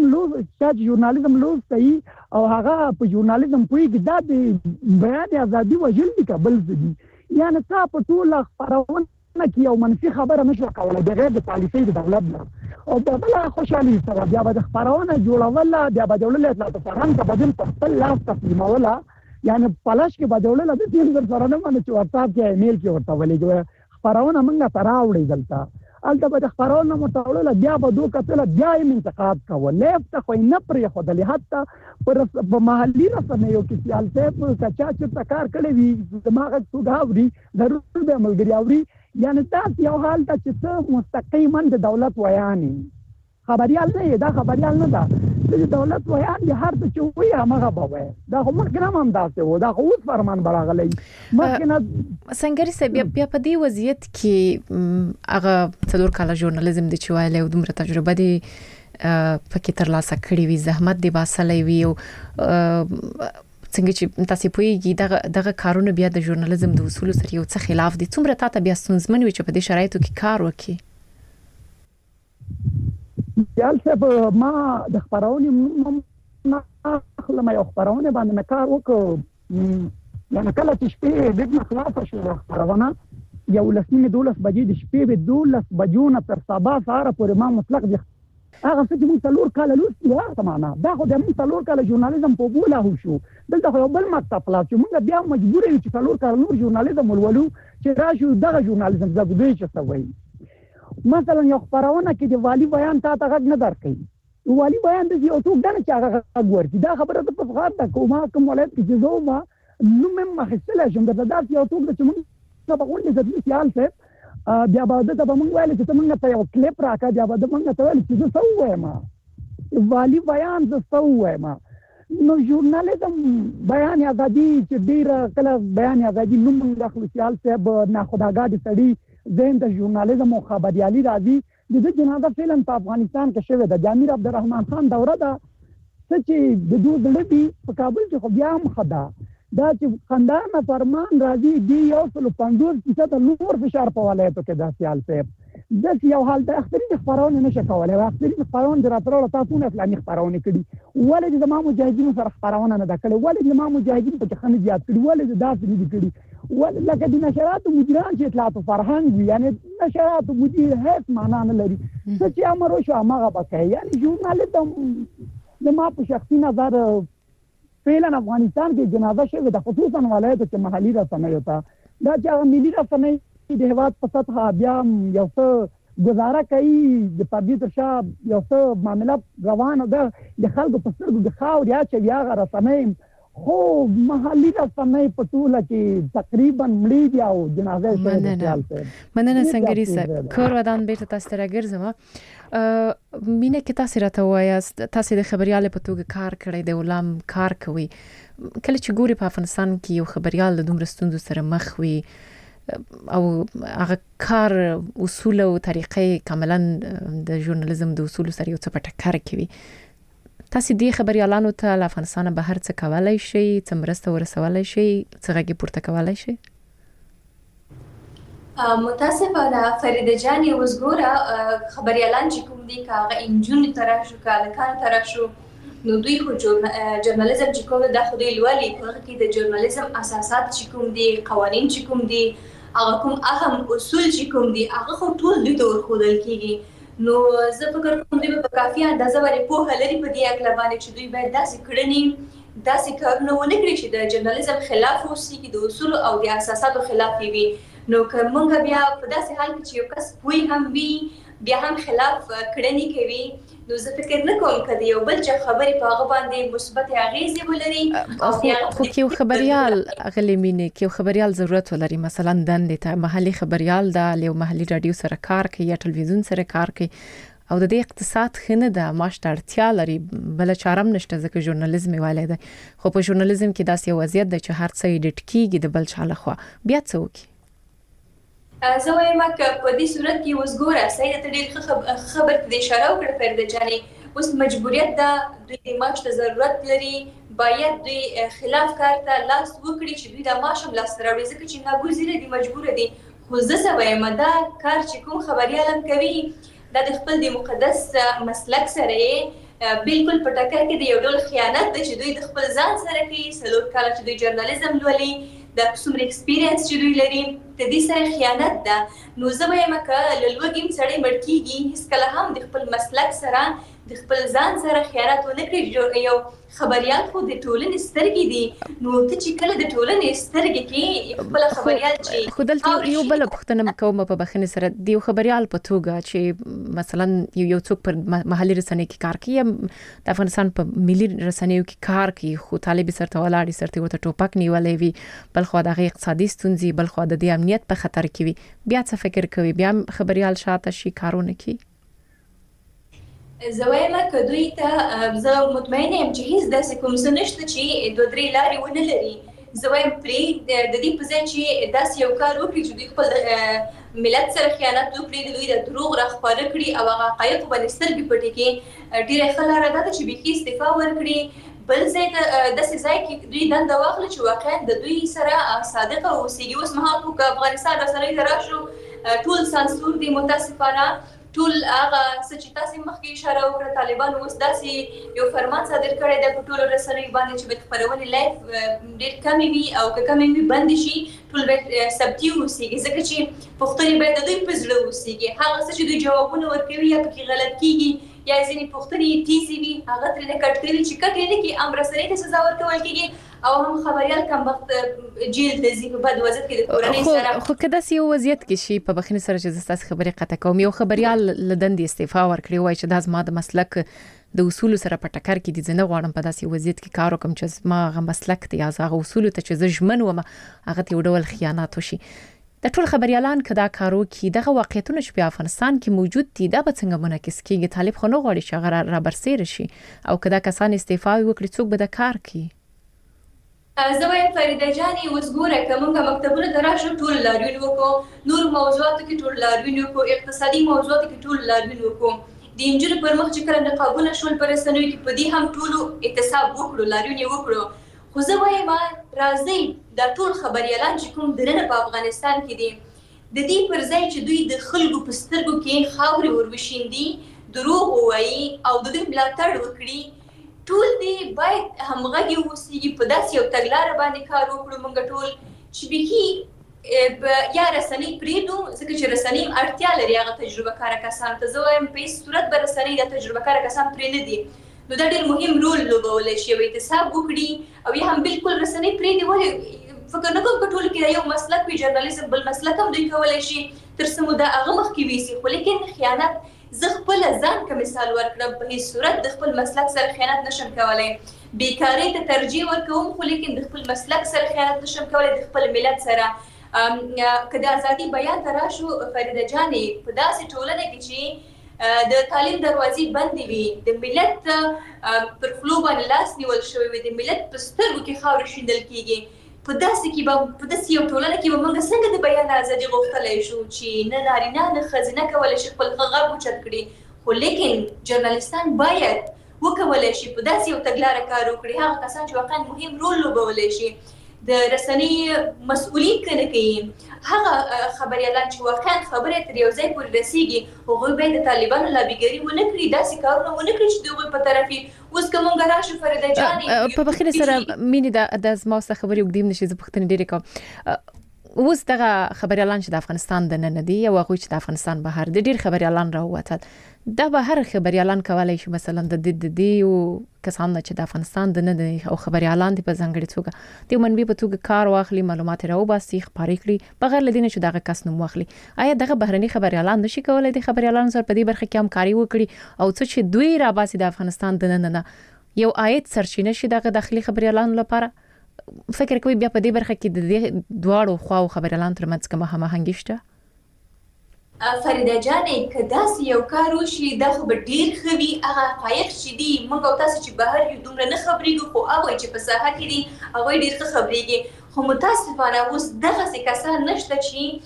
کوي او هغه په ژورنالیزم پوهیږي دا د بیان ازادي وجل دي کابل دي یعنی تاسو په ټول خبرونه کې یو منفي خبره نشو کولای بغیر د پالیسۍ د دولت نه او په بل خوشحالي سره بیا به خبرونه جوړول بیا به دولت اطلاعات فرهنګ ته بدل په خپل لاس تسلیموله یعنی پلاش کې به دولت د دې سره نه باندې چې واتساپ کې ایمیل کې ورته ولېږي خبرونه موږ ته راوړي دلته البته به خبرونه متوړل بیا به دوه کتل بیا یې انتقاد کوو لیفت خو نه پرې خدای حتی په محلي رسنیو کې سیالته په کچا چې کار کړی وي دماغ څو غاوري ضرور به ملګری اوري یعنی تاسو یو حال ته چې مستقیما د دولت ویاني خبريال نه دا خبريال نه دا د دولت ویان دي هر څه چې وي هغه به وي دا خو مخکې هم داسې و دا خو اوس فرمان براغلی مخکې سنگری صاحب بیا په دې وضعیت کې هغه څلور کاله ژورنالیزم د چوایله او دومره تجربه دي پکې ترلاسه کړې وي زحمت دی باسلې وي او څنګه چې تاسو پوهیږئ دغه کارونه بیا د ژورنالیزم د اصول سره یو څه خلاف دي څومره تاسو بیا ستونزمن وي چې په دې شرایطو کې کار وکړي یال څه ما د خبرونه نه خلما یو خبرونه باندې کار وکړ یعنی کله چې شپې دغه خلاص شو خبرونه یو لسمه 12 بجې د شپې به 12 بجو نه تر سبا سره پورې ما مطلق هغه څه چې موږ 3 کال لوستي وو هغه معنا دا خو د موږ 3 کال ژورنالیزم په بوله شو دلته خو یو بل مکتب خلاص شو موږ بیا مجبور یو چې 4 کال نور ژورنالیزم ولولو چې راشو دغه ژورنالیزم زده دوی چې څه وایي مثلا یو خبرونه کې د والی بیان تا ته غږ نه درکې والی بیان د یو څوک دنه چې هغه غږ ورکړي دا خبره د په غاړه کومه کوم ولایت کې چې زه ما نو مې مخسله شم د داس یو څوک چې موږ په غونډه د سیال څه بیا به د موږ ویل چې موږ ته یو کلیپ راکړه بیا به موږ ته ویل چې زه څه وایم والی بیان زه څه وایم نو ژورنالیزم بیان ازادي چې ډیر کله بیان ازادي نو موږ د خپل صاحب ناخداګاه سړي زین د ژورنالیزم او خبريالي راځي د جنازه فعلا په افغانستان کې شوه د جامیر عبدالرحمن خان دوره ده چې د دوه دلبي په کابل کې خو بیا هم خدا دا چې خندانه فرمان راځي دی یو 50% نور فشار په ولایتو کې د سیال صاحب د یو حال د اخترین خبرونه نشه کولای اخترین خبرونه دراترو تاسو نه اسلامي خبرونه کړي ولې د ما مجاهدینو سره خبرونه نه کړي ولې د ما مجاهدین په خنه زیات کړي ولې داسې نه کړي ولې لکه د نشرات مدیران چې اطلاعات فرهنګ یعنی نشرات مدیر هیڅ معنا نه لري چې امر وشو هغه بکای یعنی ژورنالیزم د ما په شخصي نظر فعلا افغانستان کې جنازه شوه د خصوصا ولایتو کې محلي رسنیو ته دا چې ملي رسنۍ د هواد په سطح بیا یو څه گزاره کوي د پابلیک شاب یو څه معاملات روانه ده د خلکو په سترګو د خاور یا چې بیا رسنۍ خو محلي رسنۍ په ټوله کې تقریبا مړي دي او جنازه شوه مننه سنگری صاحب کور ودان بیرته تاسو ته راګرځم مینه کې تاسو راته وایاست تاسو د خبريال په توګه کار کړی دی ولام کار کوي کله چې ګوري په افغانستان کې یو خبريال د دومره ستوندو سره مخ وي او هغه کار اصول او طریقې کاملا د ژورنالیزم د اصول سره یو څه پټکر کوي تاسو دې خبريالانو ته له افغانستان بهر څه کولای شي څه مرسته ورسولای شي څه غږی پورته کولای شي متاسفانه فریده جان وزګوره خبريالان چې کوم دي کاغه انجون تراشو کالکان تراشو نو دوی خو ژورنالیزم چې کوم د خدای لولي په کې د ژورنالیزم اساسات چې کوم دي قوانين چې کوم دي هغه کوم اهم اصول چې کوم دي هغه خو ټول دوی ته ورخودل کیږي نو زه فکر کوم دوی په کافي اندازه باندې په لري په دې اکل باندې چې دوی باید داسې کړنی داسې کارونه ونه کړی چې د ژورنالیزم خلاف اوسي کې د اصول او د اساساتو خلاف وي نو کومه بیا په داسې حال کې چې یو کس پوي هم وي بیا هم خلاف کړنی کوي نو زه فکر نه کوم کله یو بل چې خبرې په هغه باندې مثبت اغیزې ولري خو یو خبريال غلې مینه کې یو خبريال ضرورت ولري مثلا دندې ته محلي خبريال دا له محلي رادیو سره کار کوي یا ټلویزیون سره کار کوي او د دې اقتصاد خنه ده ماشته اړتیا لري بل چارم نشته ځکه ژورنالیزم والي ده خو په ژورنالیزم کې داسې یو وضعیت ده چې هر څه ایډیټ کیږي د بل چا لخوا بیا څه وکړي زه وایم چې په دې صورت کې وزګوره سید ته ډېر خبر د اشاره وکړه فرده جانې اوس مجبوریت ده دوی معاش ته ضرورت لري باید دوی خلاف کار ته لاس وکړي چې دوی د معاش هم لاس راوړي ځکه چې ناګزیره دي مجبور دي خو زه وایم دا کار چې کوم خبريال کوي دا د خپل د مقدس مسلک سره بالکل په ټکر کې د یو ډول خیانت ده چې دوی د خپل ځان سره کوي سلور کال چې دوی ژورنالیزم لولي د څومره ایکسپیرینس چې دوی لري د دې سره خیانت ده نو زه وایم چې لږوګیم سړی مړ کیږي هیڅ کله هم د خپل مسلک سره د خپل ځان سره خیانت ونه کړي یو خبريال خو د ټولنې سترګې دي نو ته چې کله د ټولنې سترګې کې خپل خبريال چې خو دلته یو بل پوښتنه کوم په بخښنې سره د یو خبريال په توګه چې مثلا یو څوک پر محلي رسنۍ کې کار کوي د افغانستان په ملي رسنیو کې کار کوي خو طالب سره ولاړ سره ورته ټوپک نیولې وي بل خو د اقتصادي ستونزې بل خو د امنیت په خطر کې وي بیا څه فکر کوي بیا خبريال شاته شي کارونه کوي زه وایم چې دوی ته زه مطمئنه یم چې هیڅ داسې کوم څه نشته چې دوه درې لارې ونه لري زه وایم پرې د دې په ځای چې داسې یو کار وکړي چې دوی خپل ملت سره خیانت وکړي دوی د دروغ راخپاره کړي او هغه حقایق باندې سترګې پټې کړي ډېره ښه لاره ده چې بیخي استعفا ورکړي بل ځای ته داسې ځای کې دوی دنده واخلي چې واقعا د دوی سره صادقه اوسېږي اوس مهال خو افغانستان رسنۍ ته راشو ټول سانسور دي متاسفانه ټول هغه څه چې تاسو مخکې اشاره وکړه طالبانو اوس داسې یو فرمان صادر کړی دی په ټولو رسنیو باندې چې د خبرونې لایف ډېر کمې وي او که کمې وي بندې شي ټول باید ثبتي اوسېږي ځکه چې پوښتنې باید د دوی په زړه اوسېږي هغه څه چې دوی جوابونه ورکوي یا پکې غلط کېږي یا ځینې پوښتنې تیزې وي هغه ترې کټ کوي چې کټ یې نه کې عام رسنۍ ته سزا ورکول کېږي او هم خبريال کم وخت جیل ته ځي په بد وضعیت کې د کورنۍ سره. خو کدا یو وضعیت کې شي په بخښنې سره چې تاسو خبرې قطع کوم یو خبريال لدندې استعفا ورکړي وای چې د زما د مسلک د اصول سره په ټکر کې دي زنه غواړم په داسې وضعیت کې کار وکم چې ما غو مسلک ته یا هغه اصول ته چې زه ژمن وم هغه ته ډول خیانت وشي. د ټول خبريالان کدا کارو کې دغه واقعیتونه چې په افغانستان کې موجود دي دا به څنګه منعکس کیږي؟ طالب خو نه غواړي چې هغه را برسېر شي او کدا کسان استعفا وکړي څوک به د کار کوي؟ زه وایم فریده جانې اوس ګوره که موږ مکتبونو ته راشو ټول لاریون وکړو نور موضوعاتو کې ټول لاریون وکړو اقتصادي موضوعاتو کې ټول لاریون وکړو د انجونو پر مخ چې کله نقابونه شول په رسنیو کې په دې هم ټولو احتساب وکړو لاریون یې وکړو. خو زه وایم راځئ دا ټول خبريالان چې کوم دننه په افغانستان کې دي د دې پر ځای چې دوی د خلکو په سترګو کې خاورې وروشیندي دروغ ووایي او د دوی ملاتړ وکړي ټول دې باید همغږي اوسېږي په داسې یو تګلاره باندې کار وکړو موږ ټول چې بیخي یا رسنۍ پرېږدو ځکه چې رسنۍ اړتیا لري هغه تجربه کاره کسانو ته. زه وایم په هېڅ صورت به رسنۍ د تجربه کاره کسان پرې نه دي نو دا ډېر مهم رول لوبولی شي او احتساب وکړي او یا هم بالکل رسنۍ پرېږدي. ولې فکر نه کوم په ټولو کې دا یو مسلک وي ژورنالیزم بل مسلک هم دوی کولی شي تر څه موده هغه مخکې ویسي خو لیکن خیانت زه خپله ځان که مثال ورکړم په هېڅ صورت د خپل مسلک سره خیانت نشم کولی. بیکارۍ ته ترجیح ورکوم خو لیکن د خپل مسلک سره خیانت نشم کولی د خپل ملت سره. که د ازادي بیان ته راشو فریده جانې په داسې ټولنه کې چې د تعلیم دروازې بندې وي د ملت پر خولو باندې لاس نیول شوی وي د ملت په سترګو کې خاورې شیندل کېږي په داسې یو ټولنه کې به موږ څنګه د بیان ازادي غوښتلی شو چې نه نارینه نه ښځینه کولی شي خپل غږ اوچت کړي خو لیکن ژورنالیستان باید وکولی شي په داسې یو تګلاره کار وکړي هغه کسان چې واقعا مهم رول لوبولی شي د رسنۍ مسؤلین که نه کوي هغه خبريالان چې واقعا خبرې تر یو ځای پورې رسېږي هغوی باید د طالبانو لابیګري ونه کړي داسې کارونه ونه کړي چې د هغوی په طرف وي. اوس که موږ راشو فریده جانې په بخښنې سره مینې د زما سره خبرې اوږدې نشي زه پوښتنې ډېرې کوم. اوس دغه خبريالان چې د افغانستان دننه دي او هغوی چې د افغانستان بهر دي ډېر خبريالان راووتل دا به هر خبريالان کولی شي مثلا د دې او کسان چې د افغانستان دننه دي او خبريالان دي په ځانګړې توګه د منبع په توګه کار واخلي معلومات راوباسي خبرې کړي بغیر له دې نه چې دغه کس نوم واخلي. آیا دغه بهرني خبريالان نشي کولای د خبريالانو سره په دې برخه کې همکاري وکړي او څه چې دوی راباسي د افغانستان دننه نه یو عاید سرچینه شي دغه داخلي خبريالانو لپاره؟ فکر کوي بیا په دې برخه کې د دې دواړو خواو خبريالانو ترمنځ کومه هماهنګي شته؟ فریده جانې که داسې یو کار وشي دا خو به ډېر ښه وي هغه حقایق چې دي موږ او تاسو چې بهر یو دومره نه خبرېږو خو هغوی چې په ساحه کې دي هغوی ډېر ښه خبرېږي خو متاسفانه اوس دغسې کسان نشته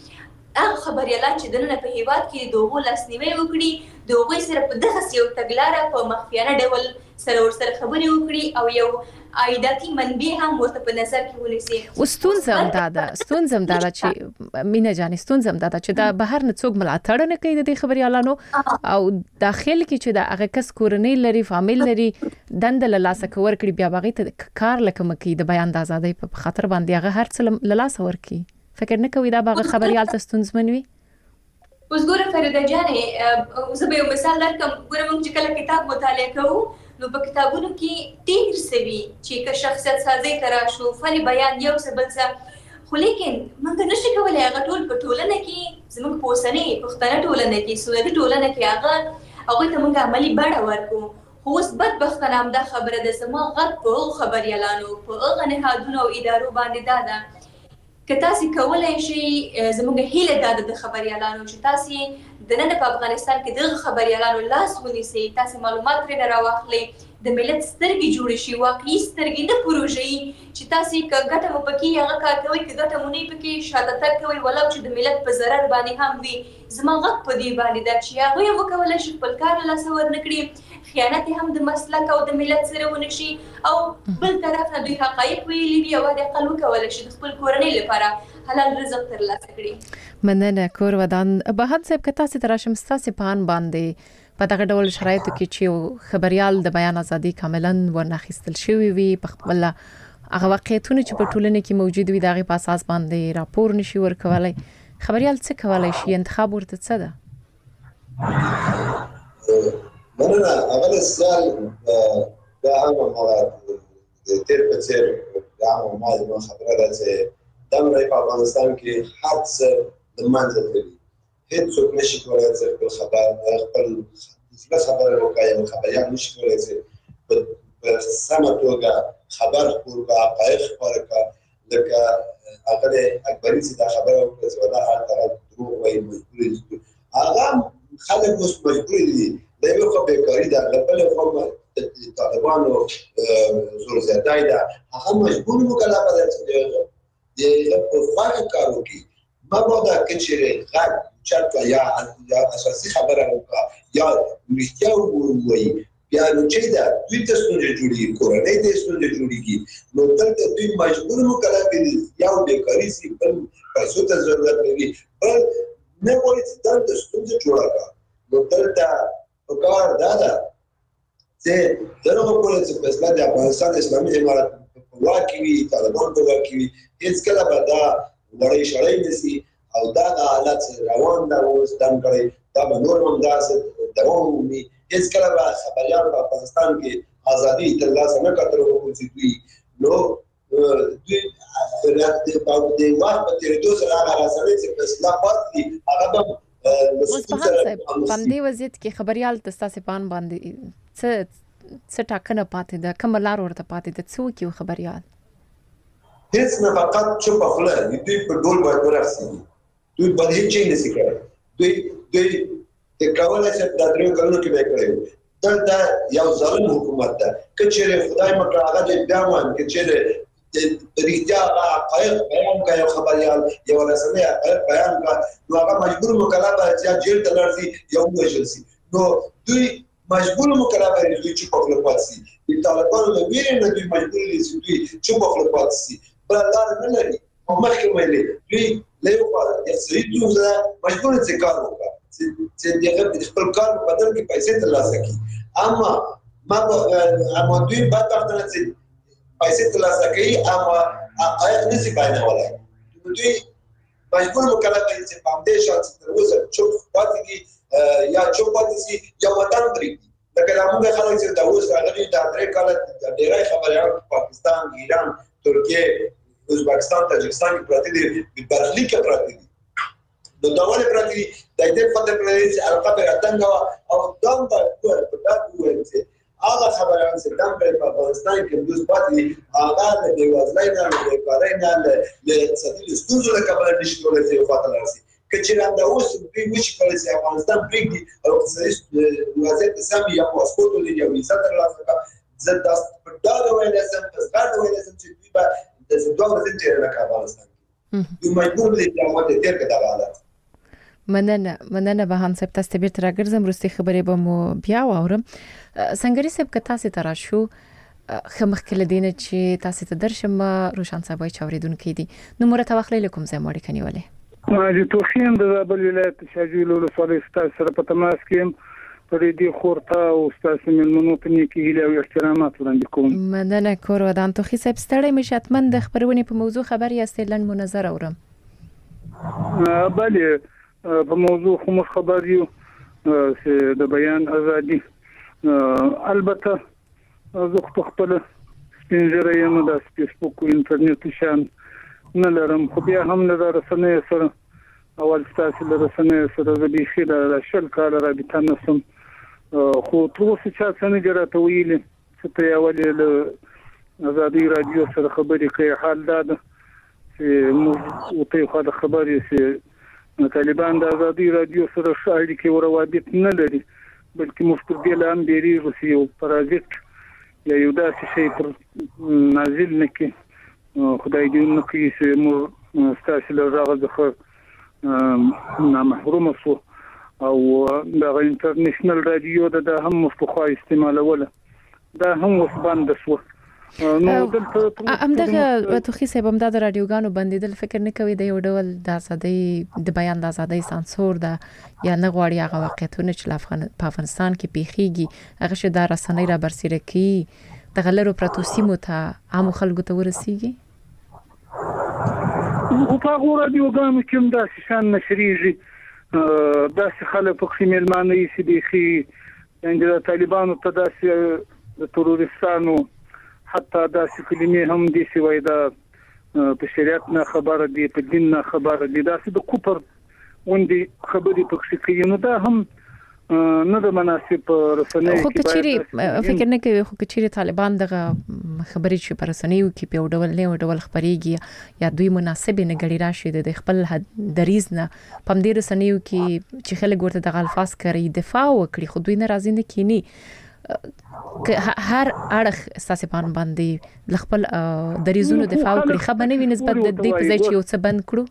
چې هغه خبريالان چې دننه په هېواد کې د هغو لاسنیوی وکړي د هغوی سره په دغسې یو تګلاره په مخفیانه ډول سره ورسره خبرې وکړي او یو عایداتي منبع هم ورته په نظر کې ونیسي. اوس ستونزه هم دا ده چې مینه جانې ستونزه هم دا ده چې د بهر نه څوک ملاتړ نه کوي د دې خبريالانو او داخل کې چې د هغه کس کورنۍ لري فامیل لري دنده له لاسه ورکړي بیا هغې ته کار لکه کوي د بیان د ازادۍ په خاطر باندې هغه هر څه له لاسه ورکړي. فکر نه کوي دا به هغه خبريال ته ستونزمن وي؟ اوس ګوره فریده جانې زه به یو مثال درکړم. ګوره موږ چې کله کتاب مطالعه کوو نو په کتابونو کې ډېر څه وي چې که شخصیت سازۍ ته راشو فن بیان یو څه بل څه خو لیکن موږ نشو کولی هغه ټول په ټولنه کې زموږ په اوسنۍ پښتنه ټولنه کې سنتي ټولنه کې هغوی ته موږ عملي بڼه ورکړو. خو اوس بدبختانه همدا خبره ده زما غږ په هغو خبريالانو په هغه نهادونو او ادارو باندې دا ده که تاسې کولی شئ زموږ هیله دا ده د خبريالانو چې تاسې دننه په افغانستان کې دغه خبريالانو لاس ونیسئ تاسې معلومات ترېنه راواخلئ د ملت سترګې جوړې شي واقعي سترګې نه پروژه‌یي چې تاسې که ګټه مو پکې هغه کار کوئ که ګټه مو نه پکې شاته تګ کوئ ولو چې د ملت په ضرر باندې هم وي. زما غږ په دې باندې ده چې هغوی هم وکولی شي خپل کار له لاسه ورنه کړي خیانت هم د مسلک او د ملت سره ونه شي او بل طرف نه دوی حقایق ویلي وي او د اقل وکولی شي د خپل کورنۍ لپاره حلال رزق ترلاسه کړي. مننه کور ودان بهاد صاحب که تاسې ته راشم ستاسې په ان باندې په دغه ډول شرایطو کې چې خبريال د بیان ازادي کاملا ورناخیستل شوی وي په خپل هغه واقعیتونه چې په ټولنه کې موجود وي دغه په اساس باندې راپور نشي ورکولای خبريال څه کولای شي انتخاب ورته څه ده؟ مننه. اول سال دا هم تیر په څیر دا هم ما خبره ده چې د امریکا په افغانستان کې هر څه د منځه تللي، هیڅوک نشي کولی چې خپل خبره وکړي، خبریال نشي کولی چې په سمه توګه خبر خپور کړه، حقایق خپاره کړه. لکه هغه اکبري چې دا خبره وکړه چې دا هلته دروغ وایي، مجبور دي. هغه خلک اوس مجبور دي، د یوې خوا بېکاري ده، له بلې خوا طالبانو زور زیاتی ده، هغه مجبور مکلفه ده چې د هغه په خواږه کار وکړي. مبادا که چیرې غږ اوچت کړه یا اساسي خبره وکړه یا رښتیا ووایي، بیا نو چې ده دوی ته ستونزې جوړېږي، کورنۍ ته ستونزې جوړېږي. نو دلته دوی مجبور مکلف دي، یو بېکاري سي، بل پیسو ته ضرورت لري، بل نه غواړي چې دلته ستونزه جوړه کړه. نو دلته پکار دا ده چې تر هغه پورې چې فیصله د افغانستان اسلامي امارت په واک کې وي، طالبان په واک کې وي، هېڅکله به دا وړۍ شړۍ نه سي او دا حالت روان ده اوس دم کړی، دا به نور هم داسې دوام ومومي. هېڅکله به خبریال په افغانستان کې ازادي ترلاسه نه کړه تر هغو پورې چې دوی دوی د وخت په تېرېدو سره هغه رسنۍ چې فیصله پاتې دي هغه به اوس په هم صاحب په همدې وضعیت کې خبریال ته ستاسې په ان باندې څه ټاکنه پاتې ده، کومه لار ورته پاتې ده، څه وکړي خبریال؟ هیڅ نه، فقط چوپه خوله. دوی په ډول باید ورسېږي، دوی باید هېڅ شی نشي کړی. دوی کولی شي دا 3 کلونو کې به یې کړی وي. دلته یو ظالم حکومت ده. که چېرې خدای مه کړه هغه دې بیا وایم، که چېرې رښتیا هغه حقایق بیان کړه، یو خبریال یوه رسنۍ حقایق بیان کړه، نو هغه مجبور مکلف دی چې یا جیل ته لاړ شي یا ووژل شي. نو دوی مجبور مکلف دی دوی چوپه خوله پاتې شي. د طالبانو له ویرې نه دوی مجبور دي چې دوی چوپه خوله پاتې شي، بله لاره نه لري. مخکې ویلې دوی له یو خوا اقتصادي ستونزه ده، مجبور دي چې کار وکړه، چې د خپل کار په بدل کې پیسې ترلاسه کړي. اما دوی بدبختانه چې پیسې ترلاسه کوي اما حقایق نشي بیانولی. دوی مجبور مکلف دي چې په همدې شان چې تر اوسه چوپ پاتې دي یا چوپ پاتې شي یا وطن پرېږدي. لکه زموږ خلک چې دا اوس راغلي دا 3 کاله ډېری خبریالان په پاکستان، ایران، ترکیې، ازبکستان، تاجکستان کې پراته دي، برخلیک کې پراته دي. نو دا ولې پراته دي؟ د دې فتح پرې چې القا به راتنګ او دام په دا وایي چې هغه خبران چې دام په افغانستان کې دوی پاتې دي، هغه د بیوزلۍ نه، د بیکارۍ نه، د اقتصادي ستونزو له کبله نشي کولی چې یو خوا ته لاړ شي. که چېرې همدا اوس دوی وشي کولی چې افغانستان پرېږدي او اقتصادي وضعیت یې سم وي یا پاسپورټ ولري یا ویزا ترلاسه کړه، زه داسې په ډاډه ویلی شم، په زغرده ویلی شم چې دوی به داسې 2 ورځې تېره نه کړه افغانستان کې. دوی مجبور دي چې هغه ته تېر کړي دغه حالت. مننه بهان صاحب، تاسو ته بیرته راګرځم، وروستۍ خبرې به مو بیا واورم. سنګري صاحب که تاسو ته راشو ښه مخکې له دې نه چې تاسو ته درشم، روشن صاحب وایي چې اورېدونکي دي، نومره ته واخلئ له کوم ځای مو اړیکه نیولې؟ د توخیم د زابل ولایت شاجویل ولسوالۍ ستاسو سره په تماس کې یم. په دې خورته او ستاسو مېلمنو ته نیکې هیلې او احترامات وړاندې کوم. مننه کور ودان. توخي صاحب ستړی مې شتمن د خبرونې په موضوع خبر یاستئ، لنډ مو نظر اورم. بله په موضوع خو مو خبر یو چې د بیان ازادي، البته زه خپل سپینږیری یم، د فیسبوک او انټرنیټ شان نه لرم، خو بیا هم له رسنیو سره اول ستاسو له رسنیو سره د بیخي د 20 کاله رابطه نه سم، خو تر اوسه چا څه نه دي راته ویلي چې ته یې ولې له ازادي راډیو سره خبرې کوې. حال دا ده چې موږ ورته یو خوا د خبرې چې طالبان د ازادي راډیو سره ښه اړیکې او روابط نه لري، بلکې موږ پر دې لا هم بیریږو چې یو پرازیت یا یو داسې شی پر نازل نه کړي. خدای دې ونه کړي چې موږ ستاسو له غږه څخه نامحرومه شو او دغه انټرنیشنل راډیو دا هم مفتخوا استعمالوله، دا هم اوس بنده شو. همدغه توخي صاحب هم د رادیوګانو بندیدل فکر نه کوي د یو ډول د ازادۍ د بیان د ازادۍ سانسور ده یا نه غواړي هغه واقعیتونه چې په افغانستان کې پیښیږي هغه چې د رسنۍ را برسېره کوي د غلرو پرتو سیمو ته عامو خلکو ته ورسیږي؟ او په هغو رادیوګانو کې هم داسې شان نشریږي، داسې خلک پکې میلمانه یې چې بیخي یعنی د طالبانو ته داسې د تروریستانو حتی داسې کلمې هم دي چې وایي دا په شریعت نه خبره دي، په دین نه خبره دي، داسې د کفر غوندې خبرې پکې کوي. نو دا هم نه د مناسب رسنۍ خو کچيري فکر نه کوي خو کچيري طالبان دغه خبرې چې پر رسنیو کې په ډول نه ډول خبريږي یا دوی مناسب نه غړي راشي د خپل دریز نه پم دې رسنیو کې چې خلک ورته د الفاظ کوي دفاع وکړي خو دوی ناراضي نه کینی هر اړخ اساسي باندې خپل دریزونو دفاع وکړي خبرنه وي نسبت د دې په ځای چې یو څه بند کړو.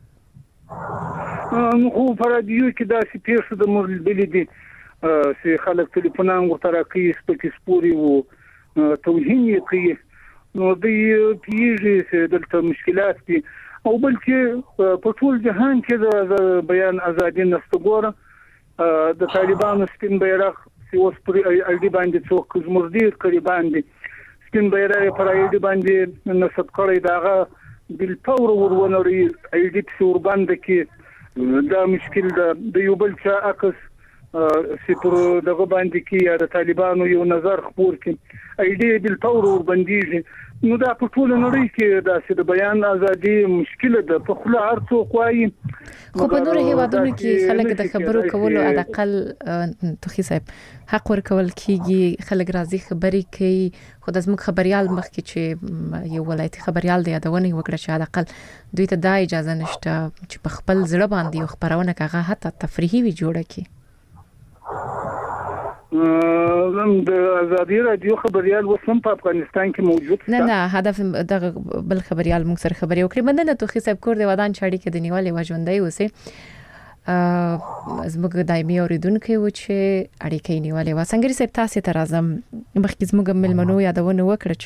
نو فرادیو کې دا چې پیښه د مولبلې دي چې خلک ټلیفونان ورته راکړي سپکې سپوري او توهین یې کوي. نو دوی پیږي چې دلته مشکلات دي او بل چې په ټول جهان کې د بیان ازادي نشته. ګوره د طالبانو سپین بیرغ چې اوس پر اړدي باندې څوک زموږ ډیر کړي باندې سپین بیرغ پر اړدي باندې نسب کړی داغه بل پاور ورونوري اړدي څور باندې کې دا مشکل ده. د یو بل چا عکس چې پر دغه باندې کې یا د طالبانو یو نظر خبر کې اېډي بل تور ور باندې نو دا په ټول نړۍ کې دا چې د بیان ازادي مشکله ده. په خله هر څوک وایي خو په نور هیوادونو کې خلک د خبرو کولو اقل توخي صاحب حق ورکول کیږي، خلک راځي خبري کوي. خو د زموږ خبريال مخکې چې یو ولایتي خبريال د یادونه وکړه چې اقل دوی ته دا اجازه نشته چې په خپل ځړه باندې یو خبرونه کاغه حتی تفریحي وی جوړه کی. د ازادي رادیو خبريال وسم په افغانستان کې موجود نه هدف د بل خبريال موږ سره خبري وکړي. مننه توخي صاحب کور د ودان چاړي کې د نیولې وژوندۍ اوسه زموږ دایمي اوریدونکو و چې اړیکې نیولې و. څنګه صاحب تاسو ته راځم مخکې زموږ ملمنو یادونه وکړه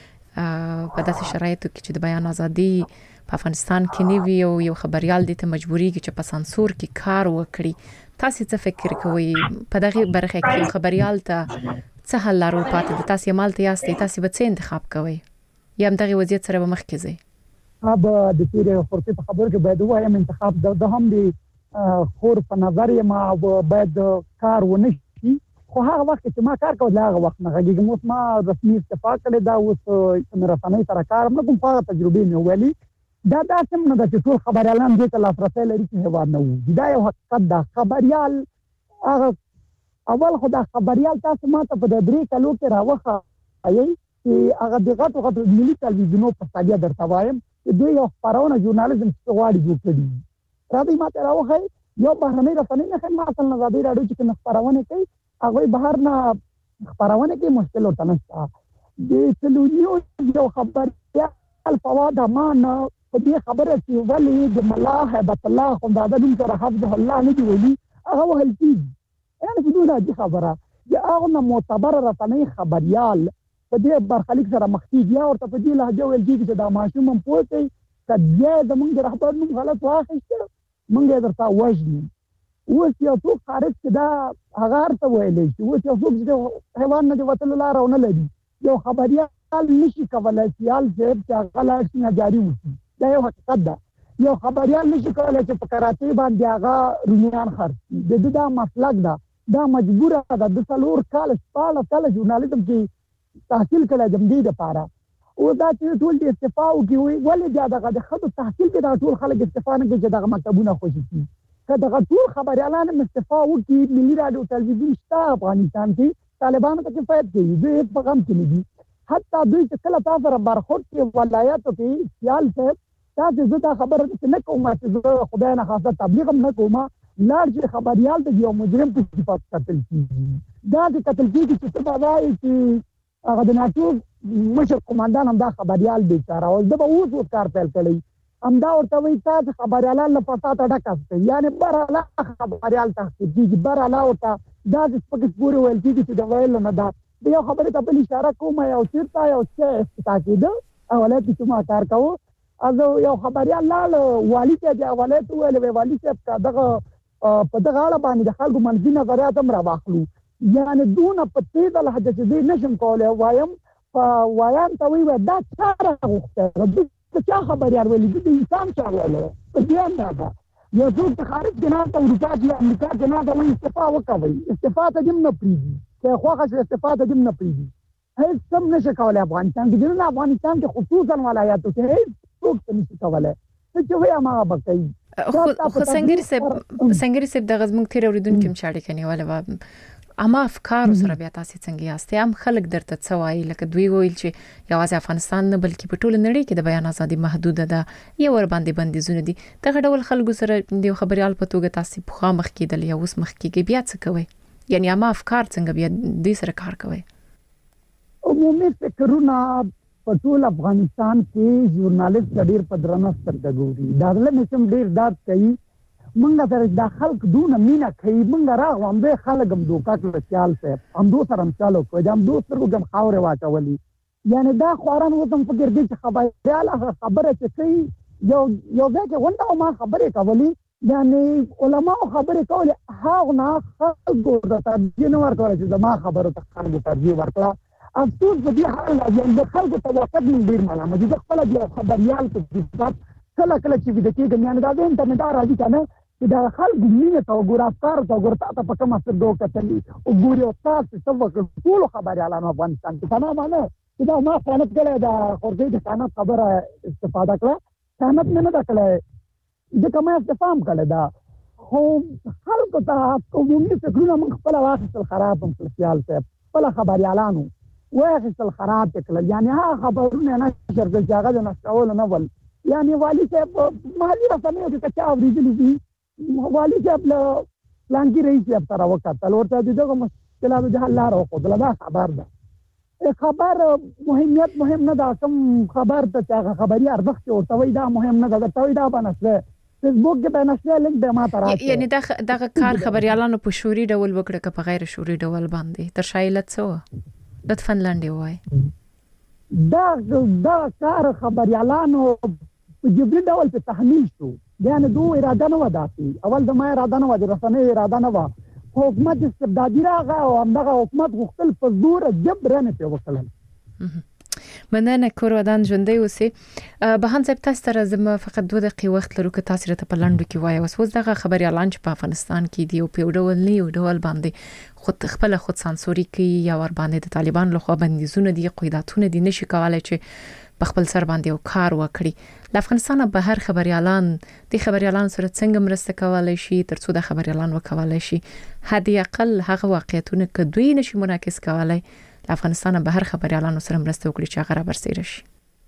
چې په داسې شرایطو کې چې د بیان ازادي په افغانستان کې نیوي او یو خبريال د ته مجبوري کې چې په سانسور کې کار وکړي. تاسو څه فکر کوئ په دغه برخه کې خبريال ته څه حل لرو پاتې د تاسو مالته یاستئ تاسو به څه انتخاب کوئ یا هم دغه وضعیت سره به مخکې ځئ؟ اب د تیرې خورته په خبر کې باید وایم انتخاب د هم دی خور په نظر یې ما باید کار ونه شي. خو هغه وخت چې ما کار کوله هغه وخت نه غږیږم. اوس ما رسمي استعفا کړې دا اوس چې مې رسنۍ سره کار نه کوم په تجربه مې ویلي دا داسې نه د ټول خبريالان دې ته لاسرسي لري چې هیواد نه وو. دا یو حقیقت دا خبريال هغه اول خو دا خبريال تاسو ماته په درې کلو کې راوخه ایي چې هغه دغه غټ ملي تلویزیونو په ساده درته وایم چې دوی یو خبرونه ژورنالیزم څغواړي جوړ کړي را دي ماته راوخه یو بهرنۍ رسنۍ نه خدمت مثلا نظر راډیو چې خبرونه کوي هغه بهر نه خبرونه کوي مشکل ورته نشته. د تلویزیون یو خبريال فواد مان په دې خبره چې ولې د ملا هبت الله خو دا د نوم سره حفظ الله نه دی ویلي هغه وهل کیږي. یعنی په دې خبره چې هغه نه معتبر رسنۍ خبريال په دې برخلیک سره مخکې یا ورته په دې لهجه ویل کیږي چې دا ماشوم هم پوهه کړي د موږ رهبر نوم غلط واخیسته موږ درته وژني. اوس یو څوک خارج کې دا هغه ارته ویلې چې اوس یو څوک چې حیوان نه دی وتل لار نه لري یو خبريال نشي کولای سیال چې هغه لار څنګه جاری وي. دا یو حقیقت ده. یو خبريال نشي کولای چې په کراچۍ باندې هغه رومیان خرڅ د دا مسلک ده دا مجبوره ده د څلور کال سپاله کال ژورنالیزم کې تحصیل کړه جمدی د پاره او دا چې ټول د استعفا او کې ولې دا دغه د خدو تحصیل کې دا ټول خلک استعفا نه کوي چې دغه مکتبونه خوشي شي. کله ټول خبريالان استعفا وکړي ملي رادیو تلویزیون شته افغانستان کې طالبانو ته کفایت کوي دوی په غم کې نه دي. حتی دوی چې کله تاسو سره برخورد کې ولایتو کې سیال صاحب تاسو زه دا خبره نه کوم چې خدای نه خاصه تبلیغ هم نه کوم لارج خبريال د یو مجرم په صفات قتل کیږي. دا چې قتل کیږي چې څه وایي چې هغه د ناتو مشر قومندان هم دا خبريال بیچاره او د به اوس کار پیل کړی هم دا ورته وایي تاسو خبريالان له فساد ډکاسته یعنی براله خبريال تاسو کیږي براله وتا دا چې پکې پوره ویل کیږي چې دا ویل نه دا یو خبره ته په اشاره کوم یو چیرته یو څه تاکید اولاد چې ما کار کوو ازو یو خبريال لاله والي ته دی اولاد ویل والي ته دغه په دغه اړه باندې د خلکو منځي نظریات هم راوخلو یعنی دونه په دې د لهجه چې دې نشم کولای وایم وایان ته وی دا څاره غوښته د چا خبريال ویل دي انسان چا ویل په دې اندازه یو څوک د خارج کې نه ته اروپا کې امریکا کې نه ته استعفا وکوي استعفا ته دم نه پریږي که خوښه شي استعفا ته دم نه پریږي هیڅ څه نشي کولای افغانستان کې د افغانستان کې خصوصا ولایاتو کې هیڅ څوک نشي کولای چې وایي ما بکای خو څنګه سپ د غزمون تیر اوریدونکو کې مشاړي کني ولا اما افکار سره بیا تاسو څنګه یاست هم خلک درته څه وایي لکه دوی ویل چې یوازې افغانستان نه بلکې په ټوله نړۍ کې د بیان ازادي محدوده ده یو ور باندې بندیزونه دي دغه ډول خلکو سره د خبريال په توګه تاسو په مخ کېدل یا اوس مخ کې بیا څه کوي یعنی اما افکار څنګه بیا د سره کار کوي عمومي فکرونه په ټول افغانستان کې ژورنالیست ډېر په درنه سترګه ګوري دا له نسم ډېر داد کوي منګه تر د خلک دونه مینا کوي منګه راغوم به خلک هم دوکا کړل خیال سه هم دو سره چالو کوي هم دو سره کوم خاور واچولي یعنی دا خوران وته فکر دي چې خبره چې کوي یو ځکه ونده ما خبره کوي یعنی علماء خبره کوي هاغه نه خلکو د ترجمه ورکول چې ما خبره ته خلکو ترجمه ورکړه افسوس په دې حال یعنی د خلکو توقع ډیر ملامه دي خپل د خبريال په ځات کله چې د کېږي یعنی دا د انټرنیټ راځي کنه دا خلک مینه تا وګور افکار تا وګور ته په کومه څه دوه کتلی وګوري او تاسو څه وکړو ټول خبريالانو افغانستان کې تمام نه دا ما خانت کړه دا خورځي د خانت خبره استفاده کړه خانت نه کړه د کومه استفام کړه دا خو خلکو ته عمومي فکرونه من خپل واخیستل خراب هم خیال ته خپل خبريالانو واخیستل خراب کړل یعنی ها خبرونه نه شرګل ځاګه نه نشول نه ول یعنی والی صاحب مالی رسمه کې چا اوریدلی دي والی صاحب له پلانکی رئیس صاحب سره وکړل ورته دغه مشکلاتو د حل لاره وکړه دا خبر ده خبر مهمیت مهم نه ده کوم خبر ته خبري ارزښت ورته وای دا مهم نه ده ته دا بنسله فیسبوک کې بنسله لینک به ما تراشه یعنی دا کار خبريالانو په شوري ډول وکړه که په غیر شوري ډول باندې تر شایلت څه لطفا لاندې وای دا کار خبريالانو په جبري ډول په تحمیل شو یعنی دو اراده نه وداسي اول د ما اراده نه ودي رسنۍ اراده نه و حکومت استبدادي راغی او همدغه حکومت غوښتل په زور جبرانه په وکړل مننه کور ودان ژوندۍ اوسئ بهان صاحب تاسو سره زما فقط 2 دقیقې وخت لرو که تاسو ته په لاندو کې وایي اوس دغه خبري اعلان چې په افغانستان کې دی او په ډول نه یو ډول باندې خود سانسوري کوي یا ور باندې د طالبان لخوا بندیزونه دي قیداتونه دي نشي کولای چې په خپل سر باندې یو کار وکړي د افغانستان په هر خبري اعلان د خبري اعلان سره څنګه مرسته کولای شي ترڅو د خبري اعلان وکولای شي هدي اقل هغه واقعیتونه کدوې نشي منعکس کولای د افغانستان په هر خبري اعلان سره مرسته وکړي چې هغه برسېره شي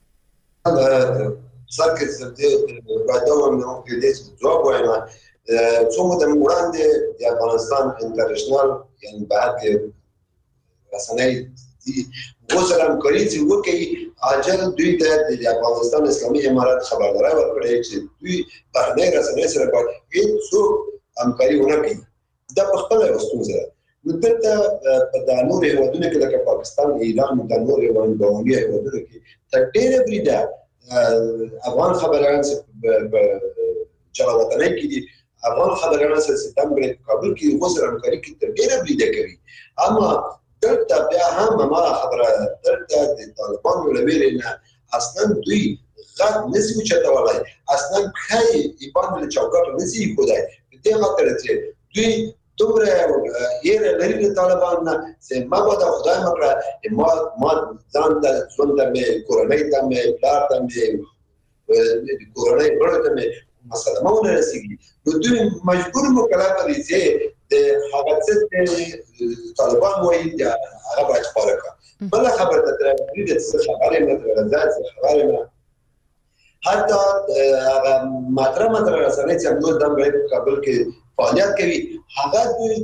څنګه چې د بعدوم نو کې د جواب وایم څومره د وړاندې د افغانستان انټرنیشنل یعنی بعد رسنۍ دي وزرم کوي چې وکي اجل دوی د افغانستان اسلامي امارات خبرداري ورکړي چې دوی بهرنۍ رسنۍ سره باید هیڅ همکاري ونه کوي دا په خپل واستوزه نو دلته په د نور هیوادونو کې لکه پاکستان ایران د نور هیوادونو کې تر ډېره بریده افغان خبريال چې وطني کې دي افغان خبريال چې ستاسو په کابل کې وزر همکاري کې تر ډېره بریده کوي اما دلته بیا هم ما خبره دلته د طالبانو لویل نه اصلا دوی غږ نسی چتولای اصلا خای ایبان له چوکاټ نسی کولای په دې خاطر چې دوی دومره یې لري طالبان نه چې ما به خدای مکړه ما ځان د ژوند د کورنۍ ته مې پلار ته مې د کورنۍ ورته مې مسله مونږ رسېږي نو دوی مجبور مکلف دي چې د هغه څه طالبان وایي دا هغه باید خبره بل خبره تر دې چې خبره نه ترځي خبره نه حتی هغه ماتره رسنۍ چې موږ د کابل کې فعالیت کوي هغه دوی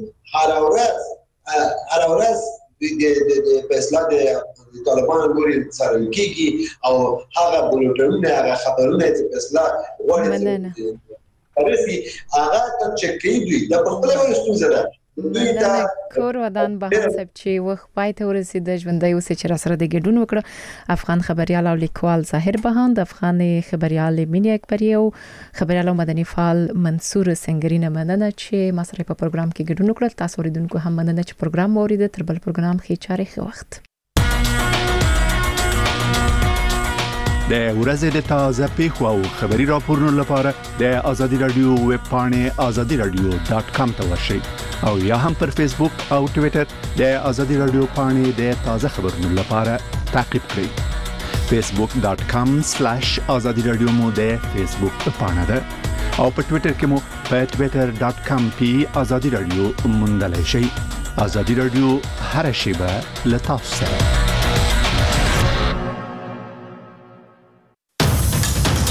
هر ورځ د فیصله د طالبان لوري سره کیږي او هغه بولټونه هغه خبرونه چې فیصله وایي ورسي هغه ته چکی دوی د خپل ورستوزه ده دوی دا کور ودان بهان صاحب چې وخت پای ته ورسید ژوندۍ اوسې چې را سره د ګډون وکړه افغان خبريال او لیکوال ظاهر بهان د افغان خبريال مینی اکبری او خبريال او مدني فعال منصور سنگرینه مننه چې ما سره په پروګرام کې ګډون وکړ تاسو اوریدونکو هم مننه چې پروګرام اوریده تر بل پروګرام خې چاري خو وخت د ورځې د تازه پیښو او خبري راپورونو لپاره د ازادي رادیو ویب پاڼې azadiradio.com ته ورشئ او یا هم پر فیسبوک او ټوئیټر د ازادي رادیو پاڼې د تازه خبرونو لپاره تعقیب کړئ. facebook.com/azadiradio مو د فیسبوک پاڼه ده او په ټوئیټر کې مو په twitter.com/azadiradio موندلای شئ. ازادي رادیو هر شیبه له تاسو سره.